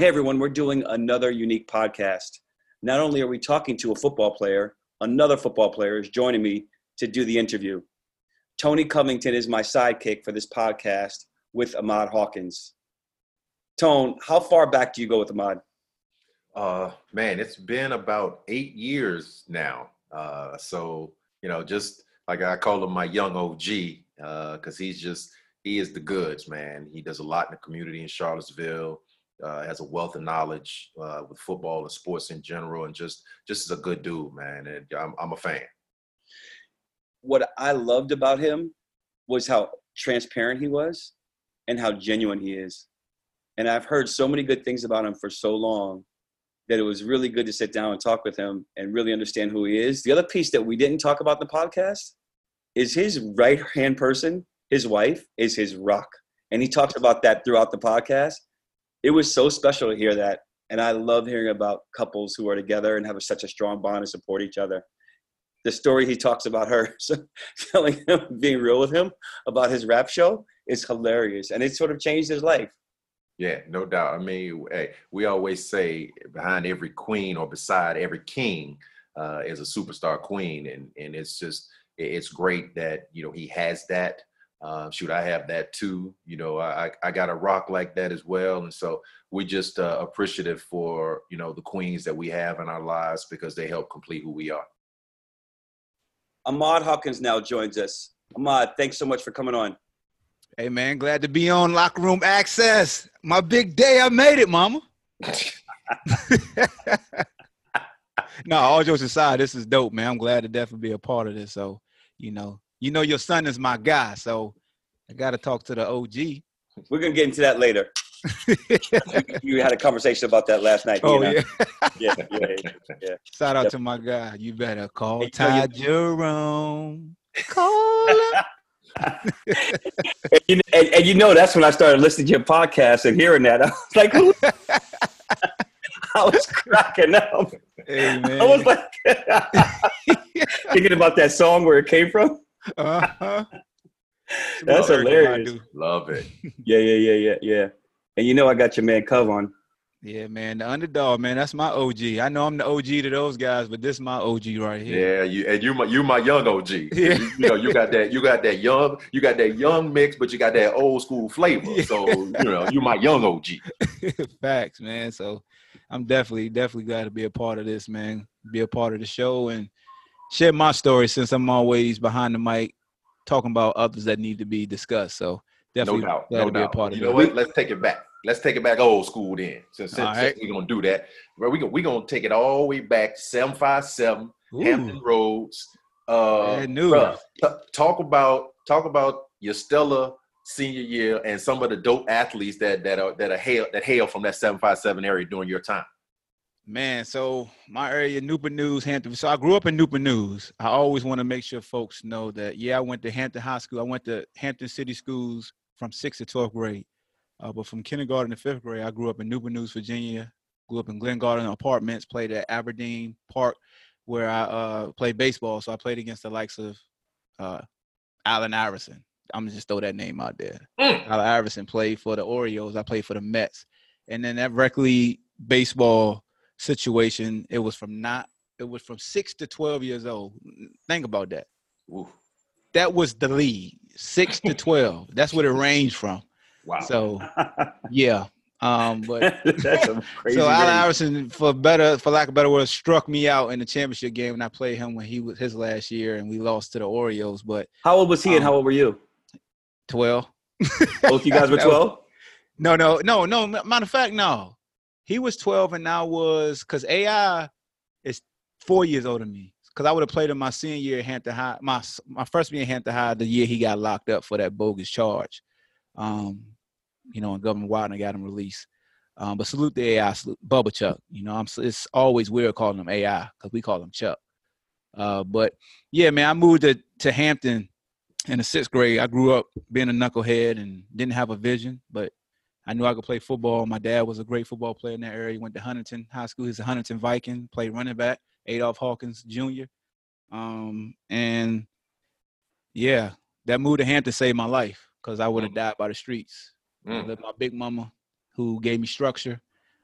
Hey, everyone, we're doing another unique podcast. Not only are we talking to a football player, another football player is joining me to do the interview. Tony Covington is my sidekick for this podcast with Ahmad Hawkins. Tone, how far back do you go with Ahmad? Man, it's been about 8 years now. Just like I call him my young OG, because he is the goods, man. He does a lot in the community in Charlottesville, has a wealth of knowledge with football and sports in general, and just is a good dude, man. And I'm a fan. What I loved about him was how transparent he was and how genuine he is. And I've heard so many good things about him for so long that it was really good to sit down and talk with him and really understand who he is. The other piece that we didn't talk about in the podcast is his right-hand person, his wife, is his rock. And he talks about that throughout the podcast. It was so special to hear that. And I love hearing about couples who are together and have such a strong bond and support each other. The story he talks about her telling him, being real with him about his rap show is hilarious. And it sort of changed his life. Yeah, no doubt. I mean, hey, we always say behind every queen or beside every king is a superstar queen. And it's great that, he has that. I have that too. I got a rock like that as well. And so we're just appreciative for, the queens that we have in our lives because they help complete who we are. Ahmad Hawkins now joins us. Ahmad, thanks so much for coming on. Hey, man, glad to be on Locker Room Access. My big day, I made it, mama. No, all jokes aside, this is dope, man. I'm glad to definitely be a part of this. So, your son is my guy, so I got to talk to the OG. We're going to get into that later. You had a conversation about that last night. Oh, yeah. Yeah. Shout out to my guy. You better call Ty Jerome. Call him. and that's when I started listening to your podcast and hearing that. I was like, who? I was cracking up. Hey, man. I was like thinking about that song where it came from. Uh-huh. That's hilarious. Love it. Yeah. And I got your man Cov on. Yeah, man, the underdog, man. That's my OG. I know I'm the OG to those guys, but this is my OG right here. Yeah, you my young OG. Yeah. You got that young mix, but you got that old school flavor. Yeah. So you my young OG. Facts, man. So I'm definitely glad to be a part of this, man. Be a part of the show and share my story since I'm always behind the mic talking about others that need to be discussed. So definitely glad to be a part of it. You know what? Let's take it back. Let's take it back old school then. Since we're going to do that. We're going to take it all the way back to 757 Hampton Roads. Talk about your stellar senior year and some of the dope athletes that hail from that 757 area during your time. Man, so my area, Newport News, Hampton. So I grew up in Newport News. I always want to make sure folks know that, I went to Hampton High School. I went to Hampton City Schools from 6th to 12th grade. But from kindergarten to 5th grade, I grew up in Newport News, Virginia. Grew up in Glen Garden Apartments, played at Aberdeen Park, where I played baseball. So I played against the likes of Allen Iverson. I'm going to just throw that name out there. Allen Iverson played for the Orioles. I played for the Mets. And then that rec league baseball situation, it was from 6 to 12 years old. Think about that. Ooh. That was the league, 6 to 12. That's what it ranged from. Wow. So, yeah. But that's a crazy so Allen range. Iverson, for lack of a better word, struck me out in the championship game when I played him when he was his last year and we lost to the Orioles. But how old was he and how old were you? 12. Both you guys were 12? No. Matter of fact, no. He was 12 and I was, because AI is 4 years older than me. Because I would have played him my senior year at Hampton High, my freshman year at Hampton High, the year he got locked up for that bogus charge. And Governor Wilder got him released. But salute the AI, salute Bubba Chuck. It's always weird calling him AI because we call him Chuck. But yeah, man, I moved to Hampton in the 6th grade. I grew up being a knucklehead and didn't have a vision, but I knew I could play football. My dad was a great football player in that area. He went to Huntington High School. He's a Huntington Viking, played running back, Adolph Hawkins Jr. And yeah, that move to Hampton saved my life because I would have died by the streets. I lived with my big mama who gave me structure.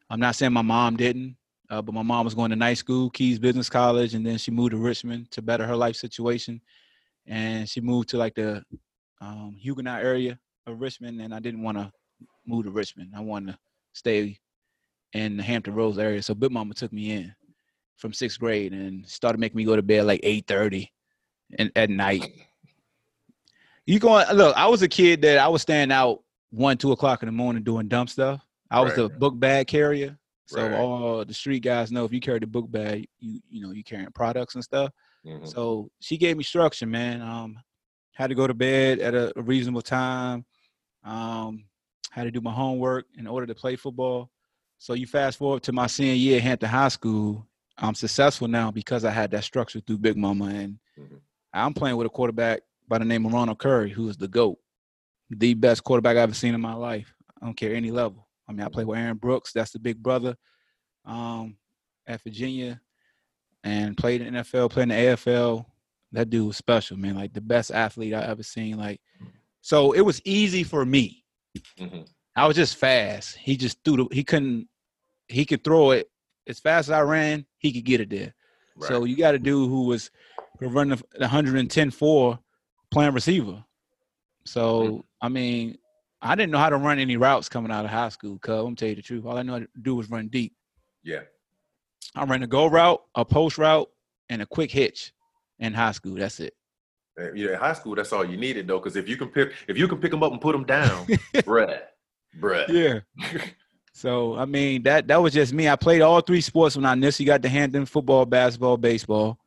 I'm not saying my mom didn't, but my mom was going to night school, Keys Business College, and then she moved to Richmond to better her life situation. And she moved to like the Huguenot area of Richmond, and I didn't want to move to Richmond. I wanted to stay in the Hampton Roads area. So Big Mama took me in from 6th grade and started making me go to bed like 8:30 at night. Look, I was a kid that I was staying out 1, 2 o'clock in the morning doing dumb stuff. I was the book bag carrier. So all the street guys know if you carry the book bag, you carrying products and stuff. Mm-hmm. So she gave me structure, man. Had to go to bed at a reasonable time. Had to do my homework in order to play football. So you fast forward to my senior year at Hampton High School. I'm successful now because I had that structure through Big Mama. And I'm playing with a quarterback by the name of Ronald Curry, who is the GOAT, the best quarterback I've ever seen in my life. I don't care any level. I mean, I play with Aaron Brooks. That's the big brother at Virginia, and played in the NFL, played in the AFL. That dude was special, man. Like the best athlete I ever seen. Like, so it was easy for me. Mm-hmm. I was just fast. He just he could throw it as fast as I ran. He could get it there. Right. So you got a dude who was running the 110-4 playing receiver. So, I mean, I didn't know how to run any routes coming out of high school, cuz I'm gonna tell you the truth. All I knew how to do was run deep. Yeah. I ran a go route, a post route, and a quick hitch in high school. That's it. Yeah, in high school, that's all you needed though, because if you can pick them up and put them down, bruh. Yeah. So I mean that was just me. I played all 3 sports when I initially got to Hampton: football, basketball, baseball.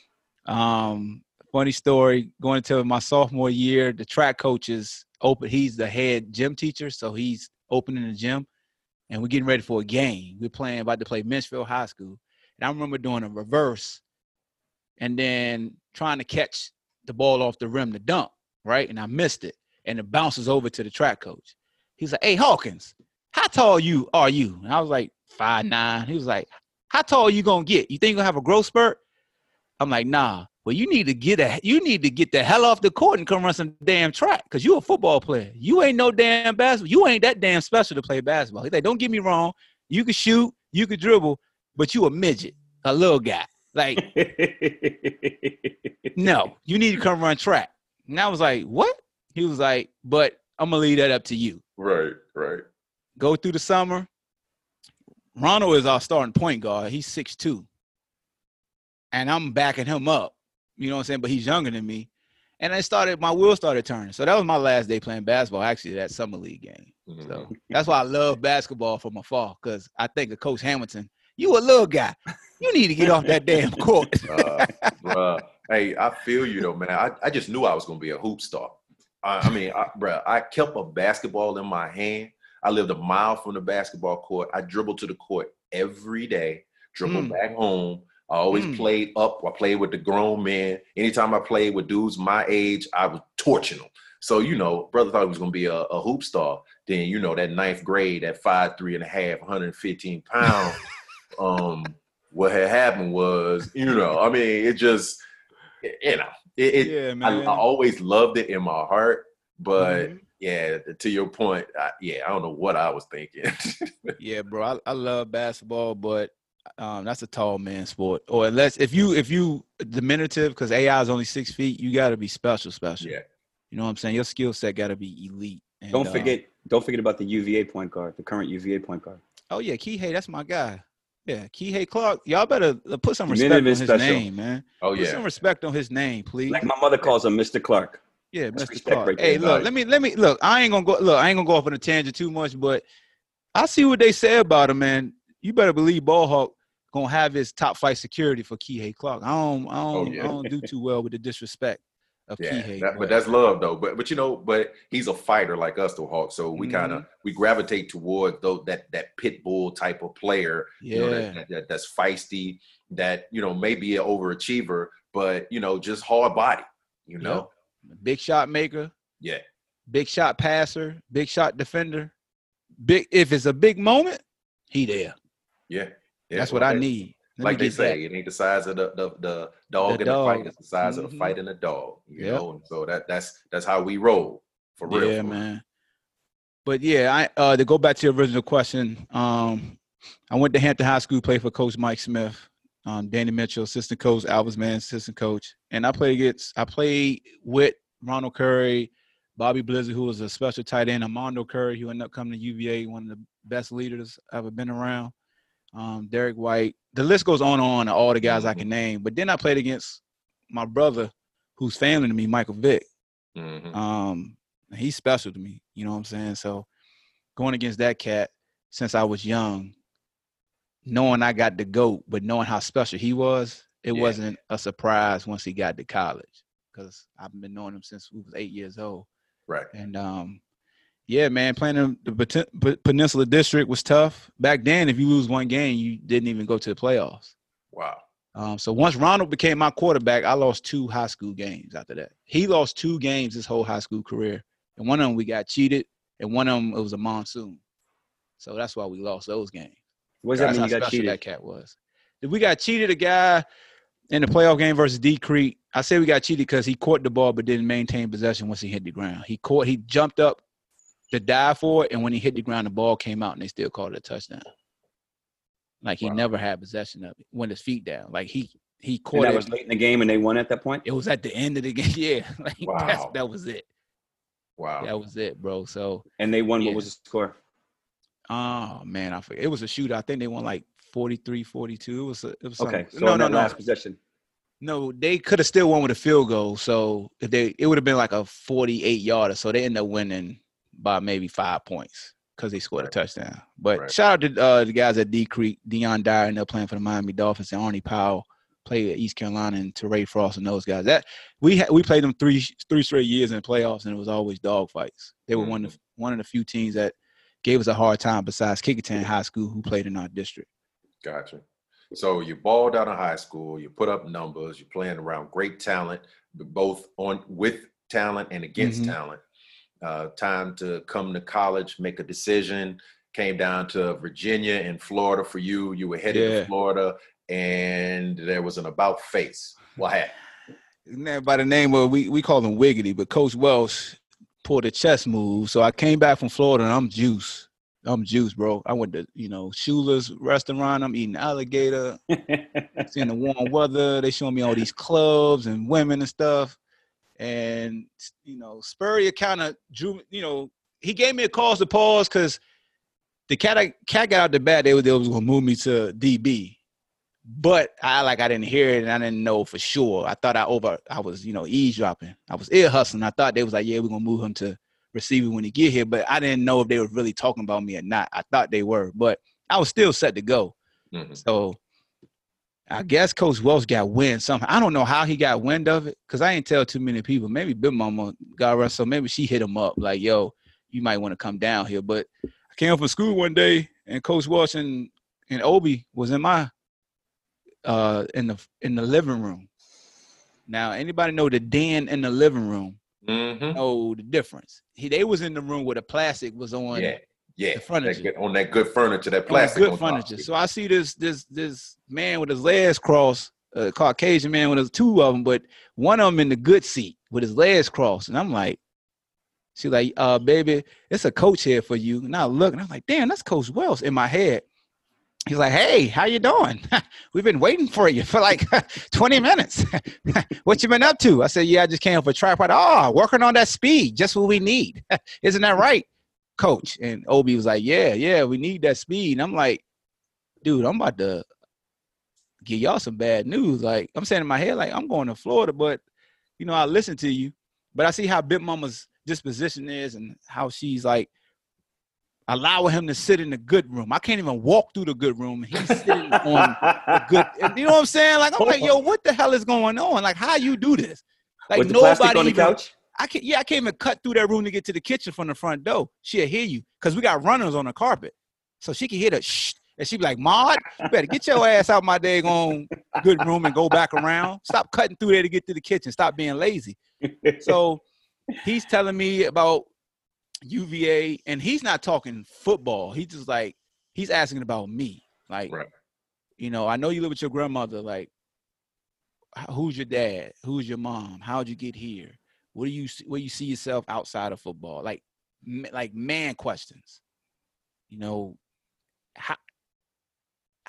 Funny story, going into my sophomore year, the track coach is open. He's the head gym teacher, so he's opening the gym, and we're getting ready for a game. We're about to play Minchfield High School. And I remember doing a reverse and then trying to catch the ball off the rim to dunk, right? And I missed it, and it bounces over to the track coach. He's like, "Hey, Hawkins, how tall are you?" And I was like 5'9". He was like, "How tall are you going to get? You think you're going to have a growth spurt?" I'm like, "Nah. Well, you need to get the hell off the court and come run some damn track, because you're a football player. You ain't no damn basketball. You ain't that damn special to play basketball." He's like, "Don't get me wrong. You can shoot, you can dribble, but you a midget, a little guy. Like, no, you need to come run track." And I was like, "What?" He was like, "But I'm going to leave that up to you." Right. Go through the summer. Ronald is our starting point guard. He's 6'2". And I'm backing him up. You know what I'm saying? But he's younger than me. And my wheels started turning. So that was my last day playing basketball, actually, that summer league game. Mm-hmm. So that's why I love basketball from afar, because I think of Coach Hamilton. You a little guy. You need to get off that damn court. Bruh. Hey, I feel you, though, man. I just knew I was going to be a hoop star. I kept a basketball in my hand. I lived a mile from the basketball court. I dribbled to the court every day, dribbled back home. I always played up. I played with the grown men. Anytime I played with dudes my age, I was torching them. So, brother thought he was going to be a hoop star. Then, that 9th grade at 5'3.5", 115 pounds. What had happened was, it just, man. I always loved it in my heart. But, to your point, I don't know what I was thinking. Yeah, bro, I love basketball, but that's a tall man sport. Or unless if you diminutive, because AI is only 6 feet, you got to be special. Yeah, you know what I'm saying. Your skill set got to be elite. And, don't forget about the UVA point guard, the current UVA point guard. Oh yeah, Kihei, that's my guy. Yeah, Kihei Clark. Y'all better put some respect on his name, man. Oh yeah, put some respect on his name, please. Like my mother calls him Mr. Clark. Yeah, Mr. Clark. Right, hey, look, let me look. I ain't gonna go off on a tangent too much, but I see what they say about him, man. You better believe Ballhawk gonna have his top flight security for Kihei Clark. I don't do too well with the disrespect of Kihei. But that's love though. But he's a fighter like us, though, Hawk. So we we gravitate toward that pit bull type of player. Yeah. That's feisty. That may be an overachiever, but just hard body. Yep. Big shot maker. Yeah. Big shot passer. Big shot defender. If it's a big moment, he there. Yeah. That's what I need. Like they say, it ain't the size of the dog in the fight. It's the size of the fight in the dog. You know, and so that's how we roll for real. Yeah, man. But yeah, to go back to your original question, I went to Hampton High School, played for Coach Mike Smith, Danny Mitchell, assistant coach, Albus Mann, assistant coach. And I played with Ronald Curry, Bobby Blizzard, who was a special tight end, Armando Curry, who ended up coming to UVA, one of the best leaders I've ever been around. Derek White. The list goes on and on, all the guys I can name. But then I played against my brother, who's family to me, Michael Vick. He's special to me, you know what I'm saying? So going against that cat since I was young, knowing I got the GOAT, but knowing how special he was, it wasn't a surprise once he got to college, because I've been knowing him since we was 8 years old. Right. And yeah, man, playing in the Peninsula District was tough. Back then, if you lose one game, you didn't even go to the playoffs. Wow. So once Ronald became my quarterback, I lost 2 high school games after that. He lost 2 games his whole high school career. And one of them we got cheated, and one of them it was a monsoon. So that's why we lost those games. What does that mean you got special cheated? That cat was. We got cheated, a guy in the playoff game versus D Creek. I say we got cheated because he caught the ball but didn't maintain possession once he hit the ground. He jumped up to dive for it, and when he hit the ground, the ball came out, and they still called it a touchdown. Like he never had possession of it. Went his feet down. Like he caught it. That was late in the game, and they won at that point? It was at the end of the game. Yeah. Like Wow. that was it. Wow. That was it, bro. So. And they won. What was the score? Oh, man, I forget. It was a shootout. I think they won like 43-42. It was okay. So no, last possession. No, they could have still won with a field goal. So it would have been like a 48-yarder. So they ended up winning by maybe 5 points because they scored a touchdown. But shout out to the guys at D Creek. Deion Dyer ended up playing for the Miami Dolphins, and Arnie Powell played at East Carolina, and Teray Frost and those guys. That we played them three straight years in the playoffs, and it was always dogfights. They were one of the few teams that gave us a hard time besides Kickinton High School, who played in our district. Gotcha. So you balled out of high school, you put up numbers, you're playing around great talent, both with talent and against talent. Time to come to college, make a decision. Came down to Virginia and Florida for you. You were headed to Florida, and there was an about face. What happened? By the name of, we call him Wiggity, but Coach Welsh pulled a chess move. So I came back from Florida, and I'm juice, bro. I went to, Shula's restaurant. I'm eating alligator, seeing the warm weather. They showing me all these clubs and women and stuff. And, Spurrier kind of drew, he gave me a cause to pause because the cat got out the bat. They was going to move me to DB. But I didn't hear it, and I didn't know for sure. I thought I was, eavesdropping. I was ear hustling. I thought they was like, yeah, we're going to move him to receiver when he get here. But I didn't know if they were really talking about me or not. I thought they were. But I was still set to go. So I guess Coach Welsh got wind somehow. I don't know how he got wind of it because I ain't tell too many people. Maybe Big Mama got rest, so maybe she hit him up like, yo, you might want to come down here. But I came up from school one day, and Coach Welsh and Obi was in my in the living room. Now, anybody know the den in the living room? Know the difference. They was in the room where the plastic was on. The furniture. On that good furniture, that plastic. Good furniture. So I see this man with his legs crossed, a Caucasian man with 2 of them, but one of them in the good seat with his legs crossed. And I'm like, she's like, baby, it's a coach here for you. And I look, and I'm like, damn, that's Coach Wells in my head. He's like, hey, how you doing? We've been waiting for you for like 20 minutes. What you been up to? I said, yeah, I just came for a tripod. Oh, working on that speed, just what we need. Isn't that right, Coach? And Obi was like, yeah, we need that speed. And I'm like, dude, I'm about to give y'all some bad news. Like, I'm saying in my head, like, I'm going to Florida, but, I listen to you. But I see how Big Mama's disposition is and how she's like, allowing him to sit in the good room. I can't even walk through the good room. He's sitting on the good. You know what I'm saying? Like, I'm like, yo, what the hell is going on? Like, how you do this? Like, with the plastic on the couch? I can't even cut through that room to get to the kitchen from the front door. She'll hear you because we got runners on the carpet. So she can hear the shh. And she be like, Maud, you better get your ass out my daggone good room and go back around. Stop cutting through there to get to the kitchen. Stop being lazy. So he's telling me about UVA, and he's not talking football. He's just like, he's asking about me. Like, I know you live with your grandmother. Like, who's your dad? Who's your mom? How'd you get here? Where you see yourself outside of football? Like man questions.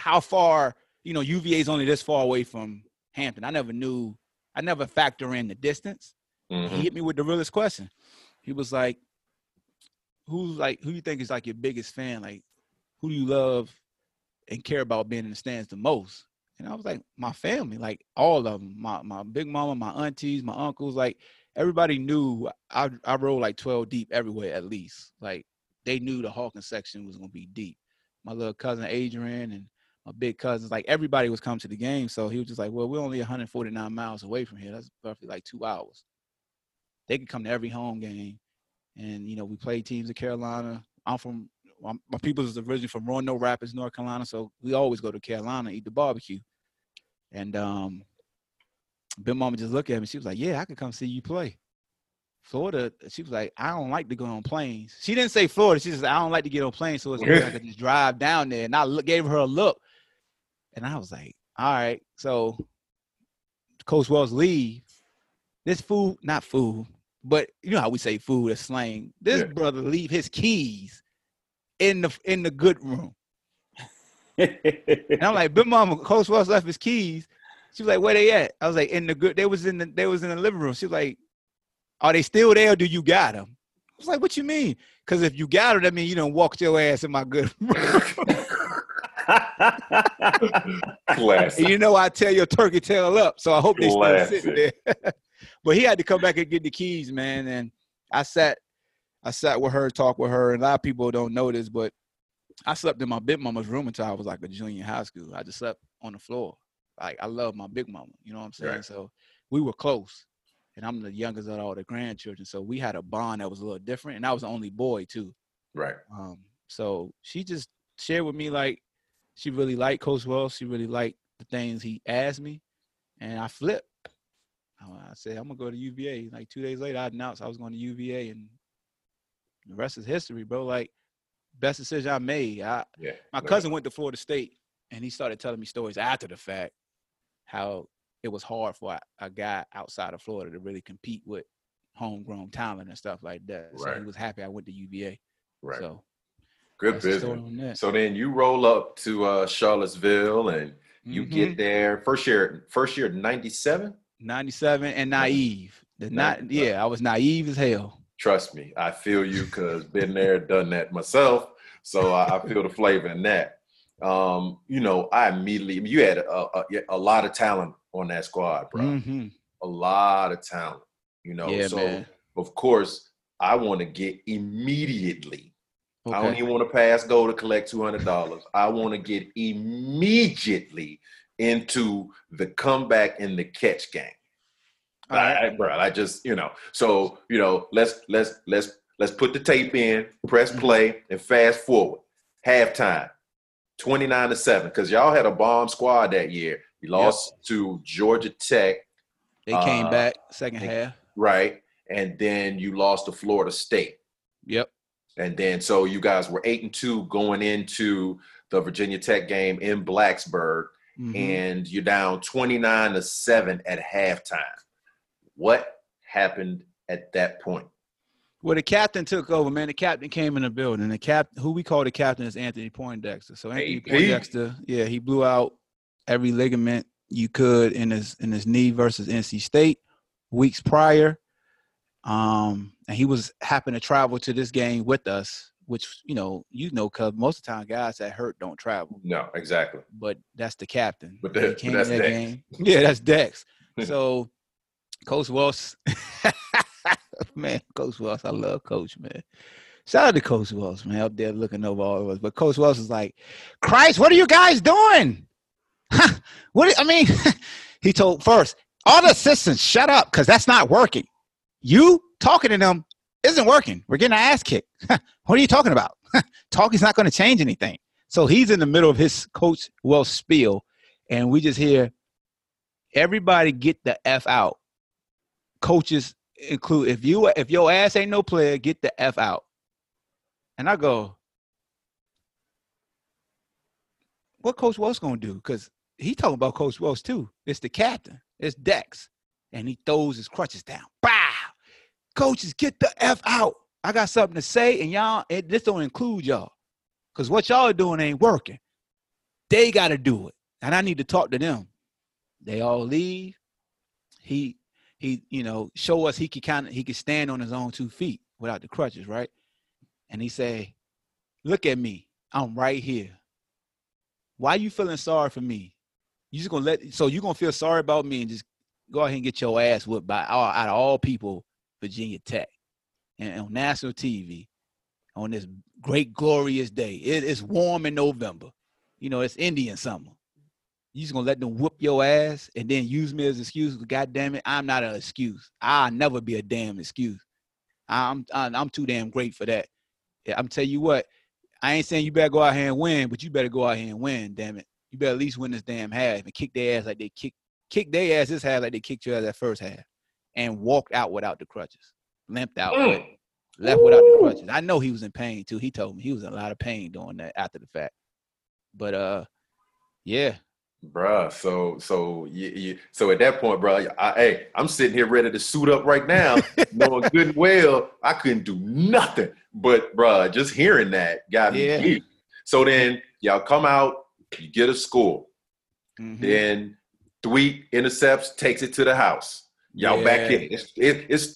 how far, UVA is only this far away from Hampton. I never factor in the distance. Mm-hmm. He hit me with the realest question. He was like, who you think is like your biggest fan? Like, who do you love and care about being in the stands the most? And I was like, my family, like all of them, my big mama, my aunties, my uncles, like everybody knew I rode like 12 deep everywhere at least. Like they knew the Hawkins section was going to be deep. My little cousin Adrian and my big cousins, like everybody was coming to the game. So he was just like, well, we're only 149 miles away from here. That's roughly like 2 hours. They could come to every home game. And, we played teams in Carolina. My people is originally from Roanoke Rapids, North Carolina. So we always go to Carolina, eat the barbecue. And Big Mama just looked at me. She was like, yeah, I could come see you play. Florida, she was like, I don't like to go on planes. She didn't say Florida. She said, I don't like to get on planes. So it's like I could just drive down there. And I gave her a look. And I was like, all right. So Coach Wells leave. This fool, not fool, but you know how we say fool is slang. This brother leave his keys in the good room. And I'm like, Big Mama, Coach Wells left his keys. She was like, where they at? I was like, in the good. They was in the living room. She was like, are they still there or do you got them? I was like, what you mean? Because if you got them, that means you done walked your ass in my good room. Classic. And I tell your turkey tail up. So I hope they still sitting there. But he had to come back and get the keys, man. And I sat with her, talked with her. And a lot of people don't know this, but I slept in my big mama's room until I was like a junior in high school. I just slept on the floor. Like I love my big mama. You know what I'm saying? Right. So we were close. And I'm the youngest of all the grandchildren. So we had a bond that was a little different. And I was the only boy too. Right. So she just shared with me like she really liked Coach Wells. She really liked the things he asked me. And I flipped. I said, I'm going to go to UVA. Like 2 days later, I announced I was going to UVA. And the rest is history, bro. Like, best decision I made. My cousin went to Florida State. And he started telling me stories after the fact, how it was hard for a guy outside of Florida to really compete with homegrown talent and stuff like that. So he was happy I went to UVA. Right. So good business. So then you roll up to Charlottesville and you get there first year 97? 97 and naive. I was naive as hell. Trust me, I feel you because been there, done that myself. So I feel the flavor in that. I immediately, you had a lot of talent on that squad, bro. Mm-hmm. A lot of talent, so man. Of course I want to get immediately. Okay. I don't even want to pass go to collect $200. I want to get immediately into the comeback and the catch game. All right, bro. I just, so, let's put the tape in, press play, and fast forward. Halftime, 29-7, because y'all had a bomb squad that year. You lost to Georgia Tech. They came back second half. Right. And then you lost to Florida State. Yep. And then so you guys were 8-2 going into the Virginia Tech game in Blacksburg, and you're down 29-7 at halftime. What happened at that point? Well, the captain took over, man. The captain came in the building. The captain, who we call the captain, is Anthony Poindexter. So Anthony Poindexter, he blew out every ligament you could in his knee versus NC State weeks prior. And he was happened to travel to this game with us, which, because most of the time guys that hurt don't travel. No, exactly. But that's the captain. But that's Dex. Game. Yeah, that's Dex. So Coach Wells, man, Coach Wells, I love Coach, man. Shout out to Coach Wells, man, up there looking over all of us. But Coach Wells is like, Christ, what are you guys doing? He told first, all the assistants, shut up, because that's not working. You talking to them isn't working. We're getting our ass kicked. What are you talking about? Talking's not going to change anything. So he's in the middle of his Coach Wells spiel, and we just hear everybody get the F out. Coaches include, if your ass ain't no player, get the F out. And I go, what Coach Wells going to do? Because he talking about Coach Wells too. It's the captain. It's Dex. And he throws his crutches down. Bow! Coaches, get the F out. I got something to say, and y'all, this don't include y'all. Because what y'all are doing ain't working. They got to do it. And I need to talk to them. They all leave. He show us he could stand on his own 2 feet without the crutches, right? And he say, look at me. I'm right here. Why you feeling sorry for me? You just you gonna feel sorry about me and just go ahead and get your ass whipped by out of all people, Virginia Tech, and on national TV on this great glorious day. It's warm in November. It's Indian summer. You just gonna let them whoop your ass and then use me as an excuse? God damn it, I'm not an excuse. I'll never be a damn excuse. I'm too damn great for that. I'm tell you what. I ain't saying you better go out here and win, but you better go out here and win. Damn it, you better at least win this damn half and kick their ass like they kick their ass this half like they kicked your ass that first half, and walked out without the crutches, limped out, but left without the crutches. I know he was in pain too. He told me he was in a lot of pain doing that after the fact. But yeah. Bruh, so at that point, bro, I'm sitting here ready to suit up right now, knowing good and well I couldn't do nothing. But bruh, just hearing that got me geeked. So then y'all come out, you get a score. Mm-hmm. Then Thweet intercepts, takes it to the house. Y'all back in. It's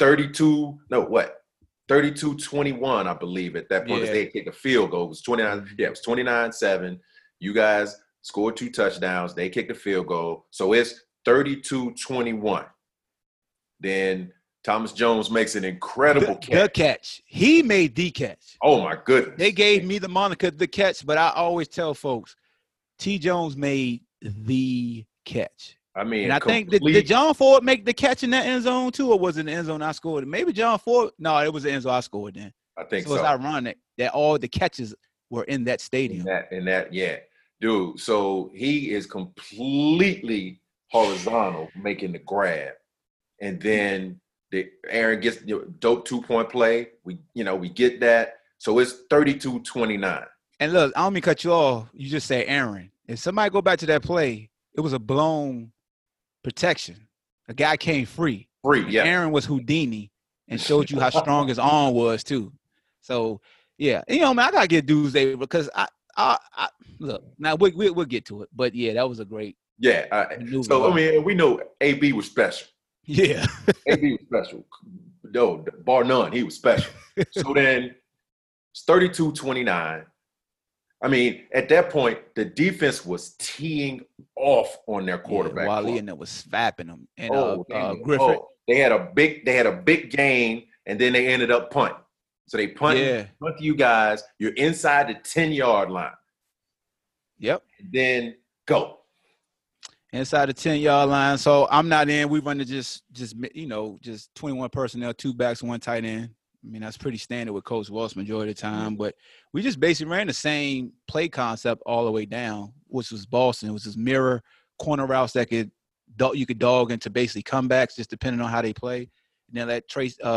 32-21, I believe, at that point. They kicked a field goal. It was 29. Yeah, it was 29-7. You guys scored 2 touchdowns. They kicked a field goal. So it's 32-21. Then Thomas Jones makes an incredible catch. The catch. He made the catch. Oh, my goodness. They gave me the moniker, the catch, but I always tell folks, T. Jones made the catch. I mean, and I think, did John Ford make the catch in that end zone too, or was it the end zone I scored? Maybe John Ford. No, it was the end zone I scored then. I think so. It's ironic that all the catches were in that stadium. Yeah. Dude, so he is completely horizontal making the grab. And then Aaron gets dope 2-point play. We get that. So it's 32-29. And look, I don't mean to cut you off. You just say Aaron. If somebody go back to that play, it was a blown protection. A guy came free. Yeah. Aaron was Houdini and showed you how strong his arm was too. So yeah, man, I gotta get dudes there because I look now we'll get to it, but yeah, that was a great. Yeah. So I mean, we know AB was special. Yeah, AB was special. No, bar none, he was special. So then it's 32-29. I mean, at that point, the defense was teeing off on their quarterback. Yeah, Wally and it was fapping them. And Griffith. They had a big gain, and then they ended up punting. So they punt you guys. You're inside the 10-yard line. Yep. And then go. Inside the 10-yard line. So I'm not in. We run to just 21 personnel, 2 backs, 1 tight end. I mean, that's pretty standard with Coach Walsh majority of the time. But we just basically ran the same play concept all the way down, which was Boston. It was this mirror corner routes that you could dog into basically comebacks, just depending on how they play. And then let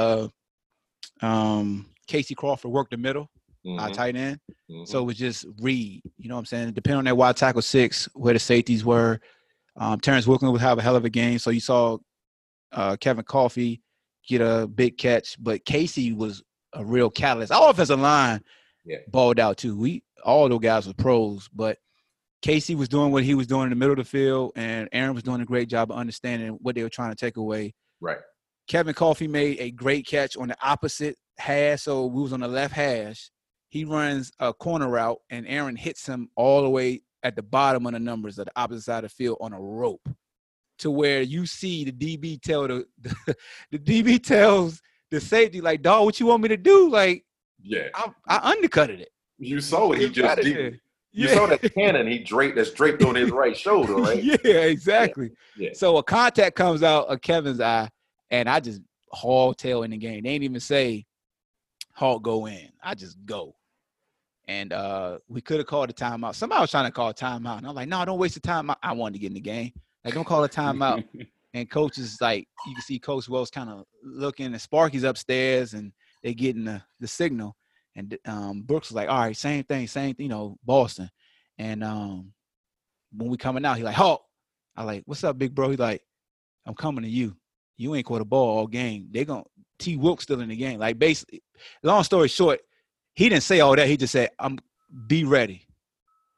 Casey Crawford work the middle, our tight end. Mm-hmm. So it was just read. You know what I'm saying? Depending on that wide tackle 6, where the safeties were. Terrence Wilkins would have a hell of a game. So you saw Kevin Coffey get a big catch, but Casey was a real catalyst. Our offensive line balled out too. All those guys were pros, but Casey was doing what he was doing in the middle of the field, and Aaron was doing a great job of understanding what they were trying to take away. Right. Kevin Coffey made a great catch on the opposite hash, so we was on the left hash. He runs a corner route, and Aaron hits him all the way at the bottom of the numbers of the opposite side of the field on a rope, to where you see the DB tell the DB tells the safety, like, dog, what you want me to do? Like, I undercutted it. You saw it. He just did. You saw that cannon that's draped on his right shoulder, right? Yeah, exactly. Yeah. So a contact comes out of Kevin's eye, and I just haul tail in the game. They ain't even say halt go in. I just go. And we could have called a timeout. Somebody was trying to call a timeout. And I'm like, no, don't waste the time. I wanted to get in the game. Like, don't call a timeout. And coach is like, you can see Coach Wells kind of looking, and Sparky's upstairs, and they getting the signal. And Brooks was like, all right, same thing, Boston. And when we coming out, he like, halt. I like, what's up, big bro? He like, I'm coming to you. You ain't caught a ball all game. T. Wilkes still in the game. Like, basically, long story short, he didn't say all that. He just said, be ready.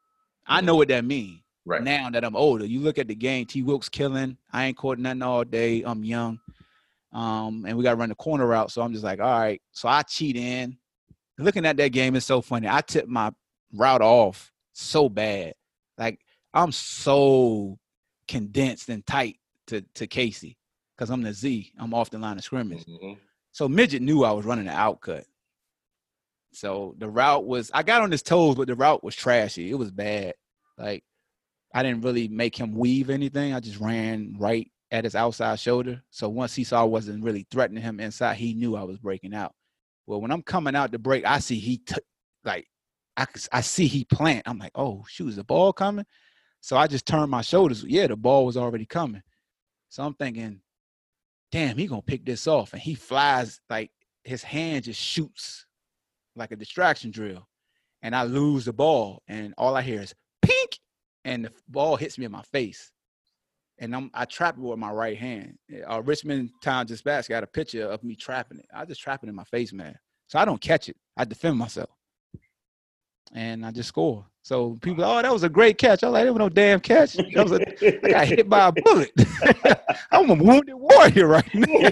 I know what that means. Right. Now that I'm older, you look at the game, T. Wilkes killing. I ain't caught nothing all day. I'm young. And we got to run the corner route. So I'm just like, all right. So I cheat in. Looking at that game is so funny. I tipped my route off so bad. Like, I'm so condensed and tight to Casey because I'm the Z. I'm off the line of scrimmage. Mm-hmm. So Midget knew I was running the outcut. So the route was – I got on his toes, but the route was trashy. It was bad. Like, I didn't really make him weave anything. I just ran right at his outside shoulder. So once he saw I wasn't really threatening him inside, he knew I was breaking out. Well, when I'm coming out to break, I see I see he plant. I'm like, oh, shoot, is the ball coming? So I just turned my shoulders. Yeah, the ball was already coming. So I'm thinking, damn, he going to pick this off. And he flies, like his hand just shoots like a distraction drill. And I lose the ball. And all I hear is pink. And the ball hits me in my face. And I trap it with my right hand. Richmond Town Dispatch got a picture of me trapping it. I just trap it in my face, man. So I don't catch it. I defend myself. And I just score. So people, oh, that was a great catch. I was like, that was no damn catch. I got hit by a bullet. I'm a wounded warrior right now.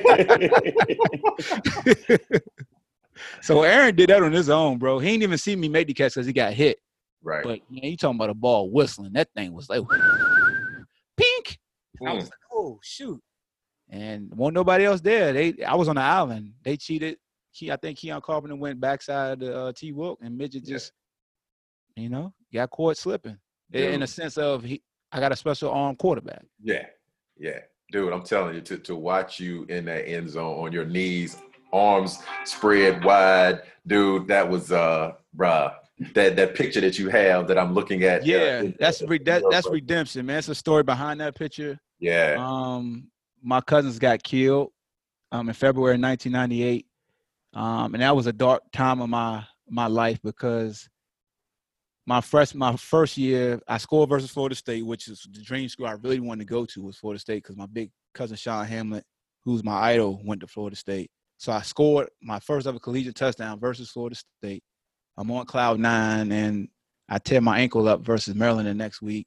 So Aaron did that on his own, bro. He didn't even see me make the catch because he got hit. Right. But man, you talking about a ball whistling. That thing was like, pink. I was like, oh, shoot. And wasn't nobody else there. I was on the island. They cheated. I think Keon Carpenter went backside to T. Wilk, and Midget just, got caught slipping. In a sense of I got a special arm quarterback. Yeah. Yeah. Dude, I'm telling you, to watch you in that end zone on your knees, arms spread wide, dude, that was, bruh. That picture that you have that I'm looking at. Yeah, that's redemption, man. It's a story behind that picture. Yeah. My cousins got killed in February 1998. And that was a dark time of my life because my first year, I scored versus Florida State, which is the dream school I really wanted to go to was Florida State because my big cousin Sean Hamlet, who's my idol, went to Florida State. So I scored my first ever collegiate touchdown versus Florida State. I'm on cloud 9, and I tear my ankle up versus Maryland the next week.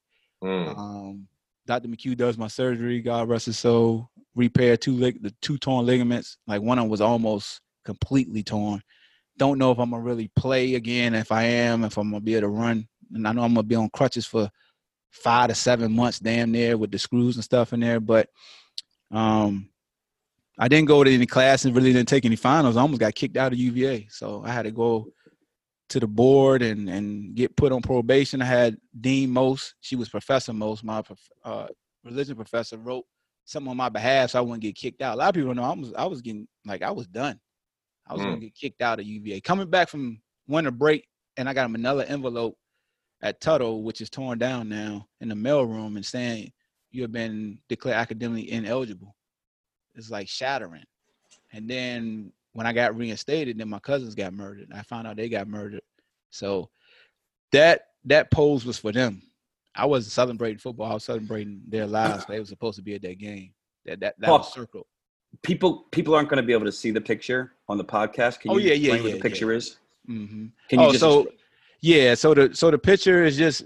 Dr. McHugh does my surgery, God rest his soul, repair the two torn ligaments. Like one of them was almost completely torn. Don't know if I'm going to really play again. If I am, if I'm going to be able to run. And I know I'm going to be on crutches for 5 to 7 months damn near with the screws and stuff in there. But I didn't go to any class and really didn't take any finals. I almost got kicked out of UVA. So I had to go to the board and get put on probation. I had Dean Most. She was Professor Most. My religion professor wrote something on my behalf so I wouldn't get kicked out. A lot of people don't know I was getting I was done. I was going to get kicked out of UVA. Coming back from winter break, and I got a manila envelope at Tuttle, which is torn down now, in the mailroom and saying you have been declared academically ineligible. It's like shattering. And then when I got reinstated, then my cousins got murdered. I found out they got murdered. So that pose was for them. I wasn't celebrating football. I was celebrating their lives. They were supposed to be at that game. That was circled. People aren't going to be able to see the picture on the podcast. Can you explain what the picture is? Mm-hmm. Can you So the picture is just,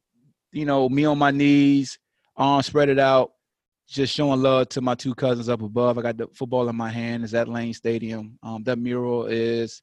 me on my knees, arms spread it out, just showing love to my two cousins up above. I got the football in my hand. It's at Lane Stadium. That mural is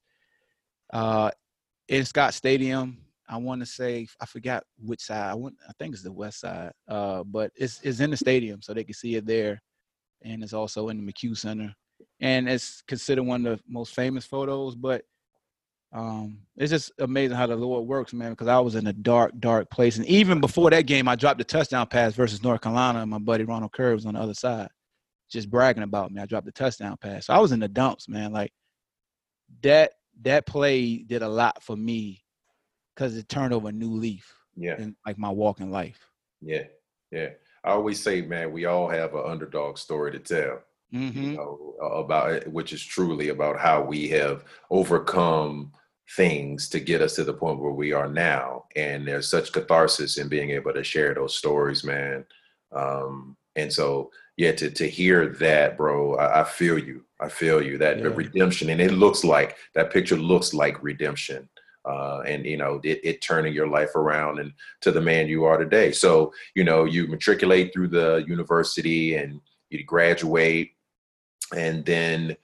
in Scott Stadium. I want to say, I forgot which side. I think it's the west side. But it's in the stadium, so they can see it there. And it's also in the McHugh Center. And it's considered one of the most famous photos. But it's just amazing how the Lord works, man, because I was in a dark, dark place. And even before that game, I dropped a touchdown pass versus North Carolina, and my buddy Ronald Kerr was on the other side just bragging about me. I dropped the touchdown pass. So I was in the dumps, man. Like, that play did a lot for me because it turned over a new leaf in, like, my walk in life. Yeah, yeah. I always say, man, we all have an underdog story to tell, about it, which is truly about how we have overcome things to get us to the point where we are now. And there's such catharsis in being able to share those stories, man. And so, to hear that, bro, I feel you. I feel you. That the redemption, and it looks like that picture looks like redemption and it turning your life around and to the man you are today. So you matriculate through the university and you graduate, and then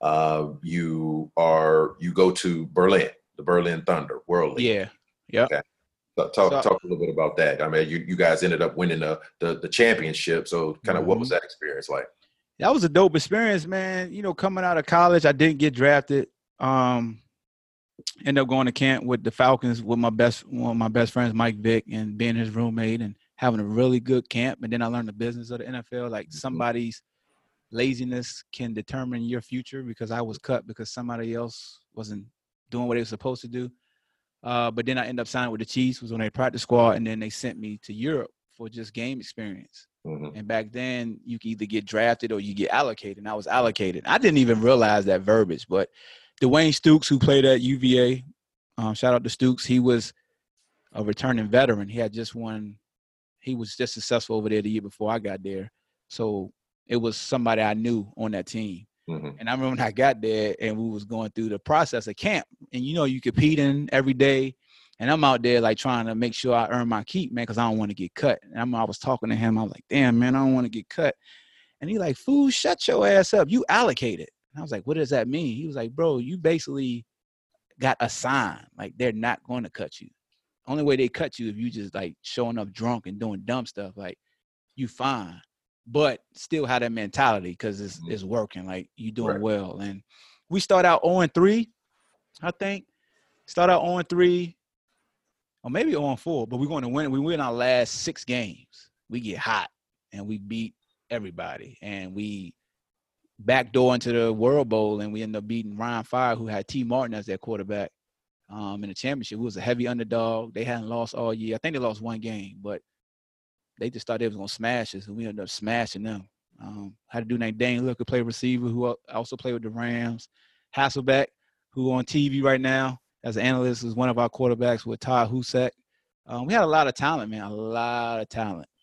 you go to Berlin, the Berlin Thunder World League. Yeah. Yep. Okay. Talk a little bit about that. I mean, you guys ended up winning the championship. So kind of what was that experience like? That was a dope experience, man. Coming out of college, I didn't get drafted. Ended up going to camp with the Falcons with one of my best friends, Mike Vick, and being his roommate and having a really good camp. And then I learned the business of the NFL. Like somebody's laziness can determine your future, because I was cut because somebody else wasn't doing what they were supposed to do. But then I ended up signing with the Chiefs, was on their practice squad, and then they sent me to Europe for just game experience. And back then, you could either get drafted or you get allocated, and I was allocated. I didn't even realize that verbiage, but Dwayne Stooks, who played at UVA, shout out to Stooks, he was a returning veteran. He had just won. He was just successful over there the year before I got there. So it was somebody I knew on that team. And I remember when I got there and we was going through the process of camp, and you competing every day, and I'm out there like trying to make sure I earn my keep, man, because I don't want to get cut. And I was talking to him. I was like, damn, man, I don't want to get cut. And he like, fool, shut your ass up. You allocated. And I was like, what does that mean? He was like, bro, you basically got assigned. Like, they're not going to cut you. Only way they cut you if you just like showing up drunk and doing dumb stuff. Like, you fine. But still have that mentality because it's working. Like, you doing well. And we start out 0-3, I think. Start out 0-3. Or maybe 0-4, but we're going to win. We win our last 6 games. We get hot, and we beat everybody. And we backdoor into the World Bowl, and we end up beating Ryan Fire, who had T. Martin as their quarterback in the championship. Who was a heavy underdog. They hadn't lost all year. I think they lost 1 game, but they just thought they was going to smash us, and we ended up smashing them. Had a dude named Dane Look, who played receiver, who also played with the Rams. Hasselbeck, who on TV right now as an analyst, is one of our quarterbacks with Todd Husek. We had a lot of talent, man, a lot of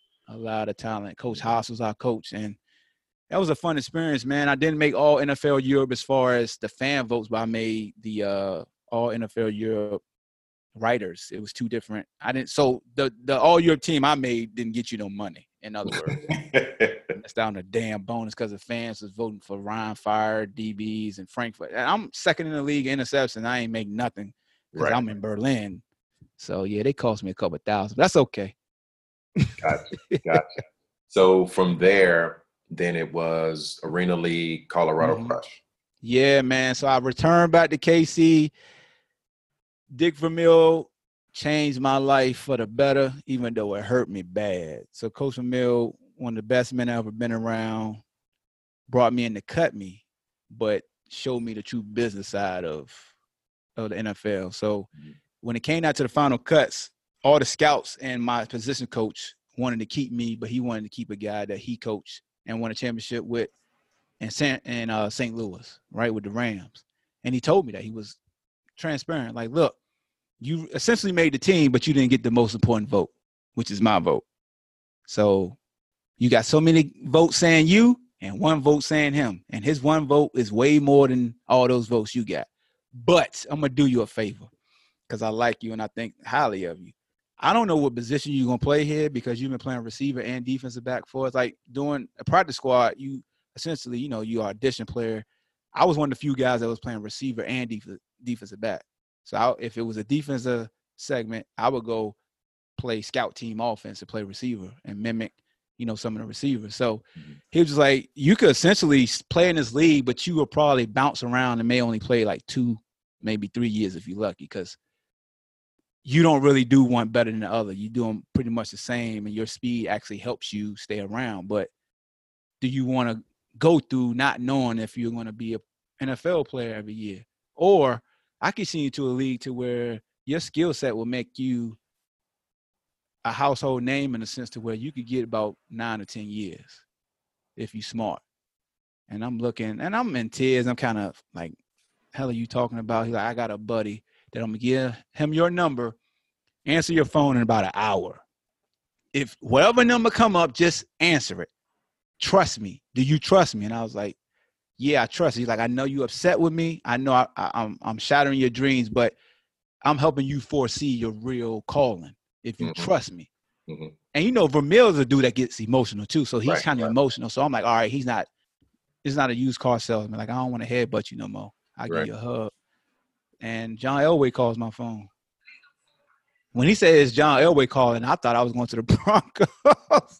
talent. Coach Haas was our coach, and that was a fun experience, man. I didn't make all NFL Europe as far as the fan votes, but I made the all NFL Europe writers. It was 2 different. So the all Europe team I made didn't get you no money. In other words, that's down to damn bonus because the fans was voting for Ryan Fire, DBs, and Frankfurt. And I'm second in the league in interception. I ain't make nothing because I'm in Berlin. So yeah, they cost me a couple $1,000. That's okay. Gotcha. So from there, then it was Arena League, Colorado Crush. Yeah, man. So I returned back to KC. Dick Vermeil changed my life for the better, even though it hurt me bad. So Coach Vermeil, one of the best men I've ever been around, brought me in to cut me, but showed me the true business side of the NFL. So when it came out to the final cuts, all the scouts and my position coach wanted to keep me, but he wanted to keep a guy that he coached and won a championship with in St. Louis, right, with the Rams. And he told me that. He was transparent. Like, look, you essentially made the team, but you didn't get the most important vote, which is my vote. So you got so many votes saying you and 1 vote saying him. And his 1 vote is way more than all those votes you got. But I'm going to do you a favor because I like you and I think highly of you. I don't know what position you're going to play here because you've been playing receiver and defensive back for us. Like doing a practice squad, you essentially, you are audition player. I was one of the few guys that was playing receiver and defensive back. So if it was a defensive segment, I would go play scout team offense and play receiver and mimic, some of the receivers. So he was just like, you could essentially play in this league, but you will probably bounce around and may only play like 2, maybe 3 years if you're lucky because you don't really do one better than the other. You do them pretty much the same, and your speed actually helps you stay around. But do you want to go through not knowing if you're going to be an NFL player every year? Or I can see you to a league to where your skill set will make you a household name in the sense to where you could get about 9 or 10 years if you're smart. And I'm looking, and I'm in tears. I'm kind of like, hell are you talking about? He's like, I got a buddy that I'm going to give him your number, answer your phone in about an hour. If whatever number come up, just answer it. Trust me. Do you trust me? And I was like, yeah, I trust you. He's like, I know you upset with me. I know I'm shattering your dreams, but I'm helping you foresee your real calling if you trust me. Mm-hmm. And Vermeil's a dude that gets emotional too, so he's Right, kind of right. emotional. So I'm like, all right, it's not a used car salesman. Like, I don't want to headbutt you no more. I'll give Right. you a hug. And John Elway calls my phone. When he said it's John Elway calling, I thought I was going to the Broncos.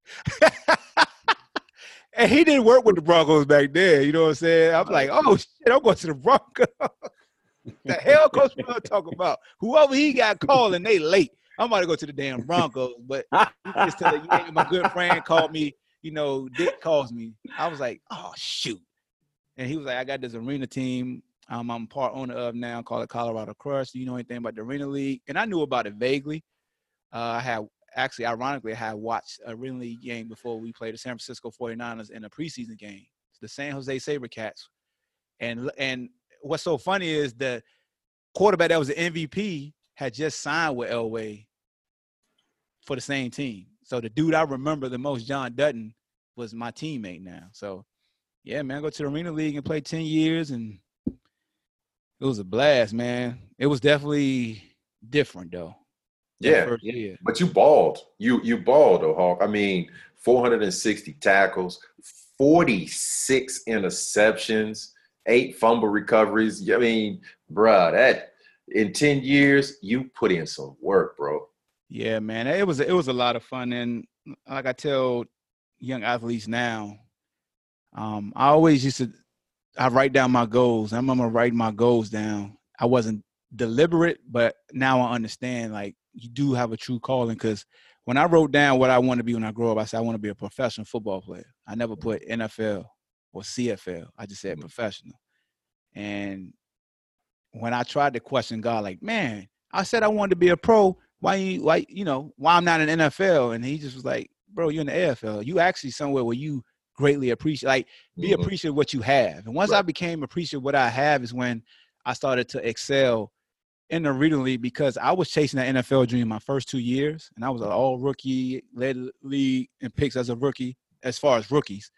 And he didn't work with the Broncos back then. You know what I'm saying? I'm like, oh, shit, I'm going to the Broncos. The hell Coach Bud talking about? Whoever he got calling, they late. I'm about to go to the damn Broncos. But he just said, yeah, my good friend called me. Dick calls me. I was like, oh, shoot. And he was like, I got this arena team I'm part owner of now called the Colorado Crush. Do you know anything about the Arena League? And I knew about it vaguely. Ironically, I had watched a Arena League game before we played the San Francisco 49ers in a preseason game, the San Jose SaberCats. And what's so funny is the quarterback that was the MVP had just signed with Elway for the same team. So the dude I remember the most, John Dutton, was my teammate now. So, yeah, man, I go to the Arena League and play 10 years, and it was a blast, man. It was definitely different, though. Yeah. But you balled. You balled, though, Hawk. I mean, 460 tackles, 46 interceptions, 8 fumble recoveries. I mean, bruh, that in 10 years, you put in some work, bro. Yeah, man. It was a lot of fun. And like I tell young athletes now, I always I write down my goals. I remember writing my goals down. I wasn't deliberate, but now I understand, like, you do have a true calling, because when I wrote down what I want to be when I grow up, I said I want to be a professional football player. I never put NFL or CFL. I just said professional. And when I tried to question God, like, man, I said I wanted to be a pro. Why I'm not in NFL? And he just was like, bro, you're in the AFL. You actually somewhere where you greatly appreciate, like, be appreciative of what you have. And once I became appreciative of what I have is when I started to excel in the Arena League, because I was chasing that NFL dream my first 2 years, and I was an all rookie, led the league in picks as a rookie, as far as rookies.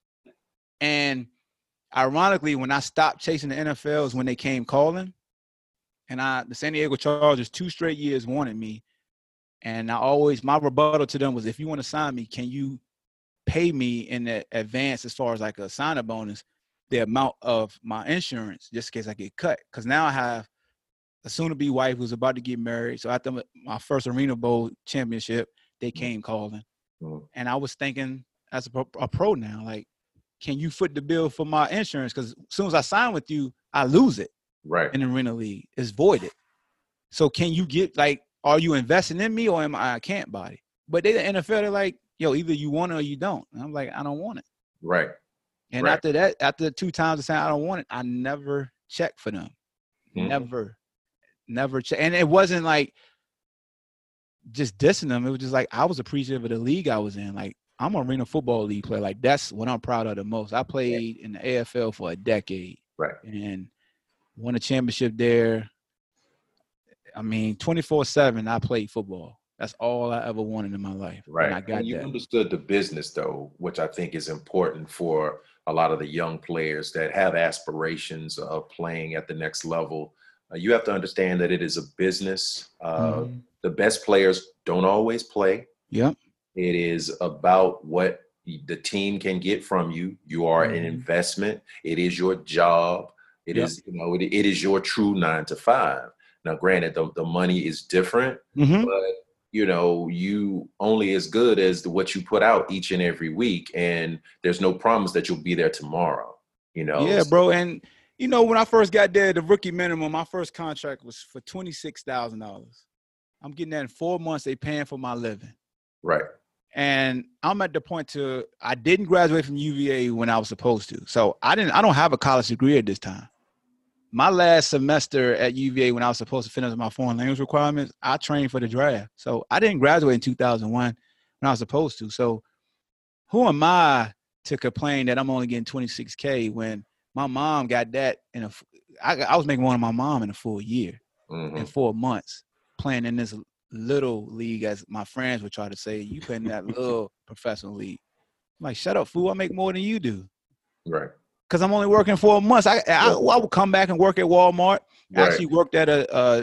And ironically, when I stopped chasing the NFL is when they came calling, and the San Diego Chargers 2 straight years wanted me. And my rebuttal to them was, if you want to sign me, can you pay me in the advance, as far as like a sign-up bonus, the amount of my insurance, just in case I get cut? Because now I have a soon-to-be wife who's about to get married. So after my first Arena Bowl championship, they came calling. And I was thinking, as a pro now, like, can you foot the bill for my insurance? Because as soon as I sign with you, I lose it. Right. In the Arena League. It's voided. So can you get, like, are you investing in me, or am I a camp body? But the NFL, they're like, yo, either you want it or you don't. And I'm like, I don't want it. Right. And after that, after 2 times of saying I don't want it, I never checked for them. Never checked. And it wasn't like just dissing them. It was just like, I was appreciative of the league I was in. Like, I'm an Arena Football League player. Like, that's what I'm proud of the most. I played in the AFL for a decade. Right. And won a championship there. I mean, 24/7, I played football. That's all I ever wanted in my life. Right. And I got you that. Understood the business, though, which I think is important for a lot of the young players that have aspirations of playing at the next level. You have to understand that it is a business. The best players don't always play. Yep. It is about what the team can get from you. You are an investment. It is your job. It is, it is your true 9 to 5. Now, granted, the money is different, but you only as good as what you put out each and every week, and there's no promise that you'll be there tomorrow. Yeah, bro. And when I first got there, the rookie minimum, my first contract was for $26,000. I'm getting that in 4 months. They paying for my living. Right. And I'm at the point I didn't graduate from UVA when I was supposed to. So I don't have a college degree at this time. My last semester at UVA, when I was supposed to finish my foreign language requirements, I trained for the draft. So I didn't graduate in 2001 when I was supposed to. So who am I to complain that I'm only getting $26K when my mom got that I was making more than my mom in a full year, in 4 months, playing in this little league, as my friends would try to say. You play in that little professional league. I'm like, shut up, fool. I make more than you do. Right. Because I'm only working 4 months. I would come back and work at Walmart. I actually worked at a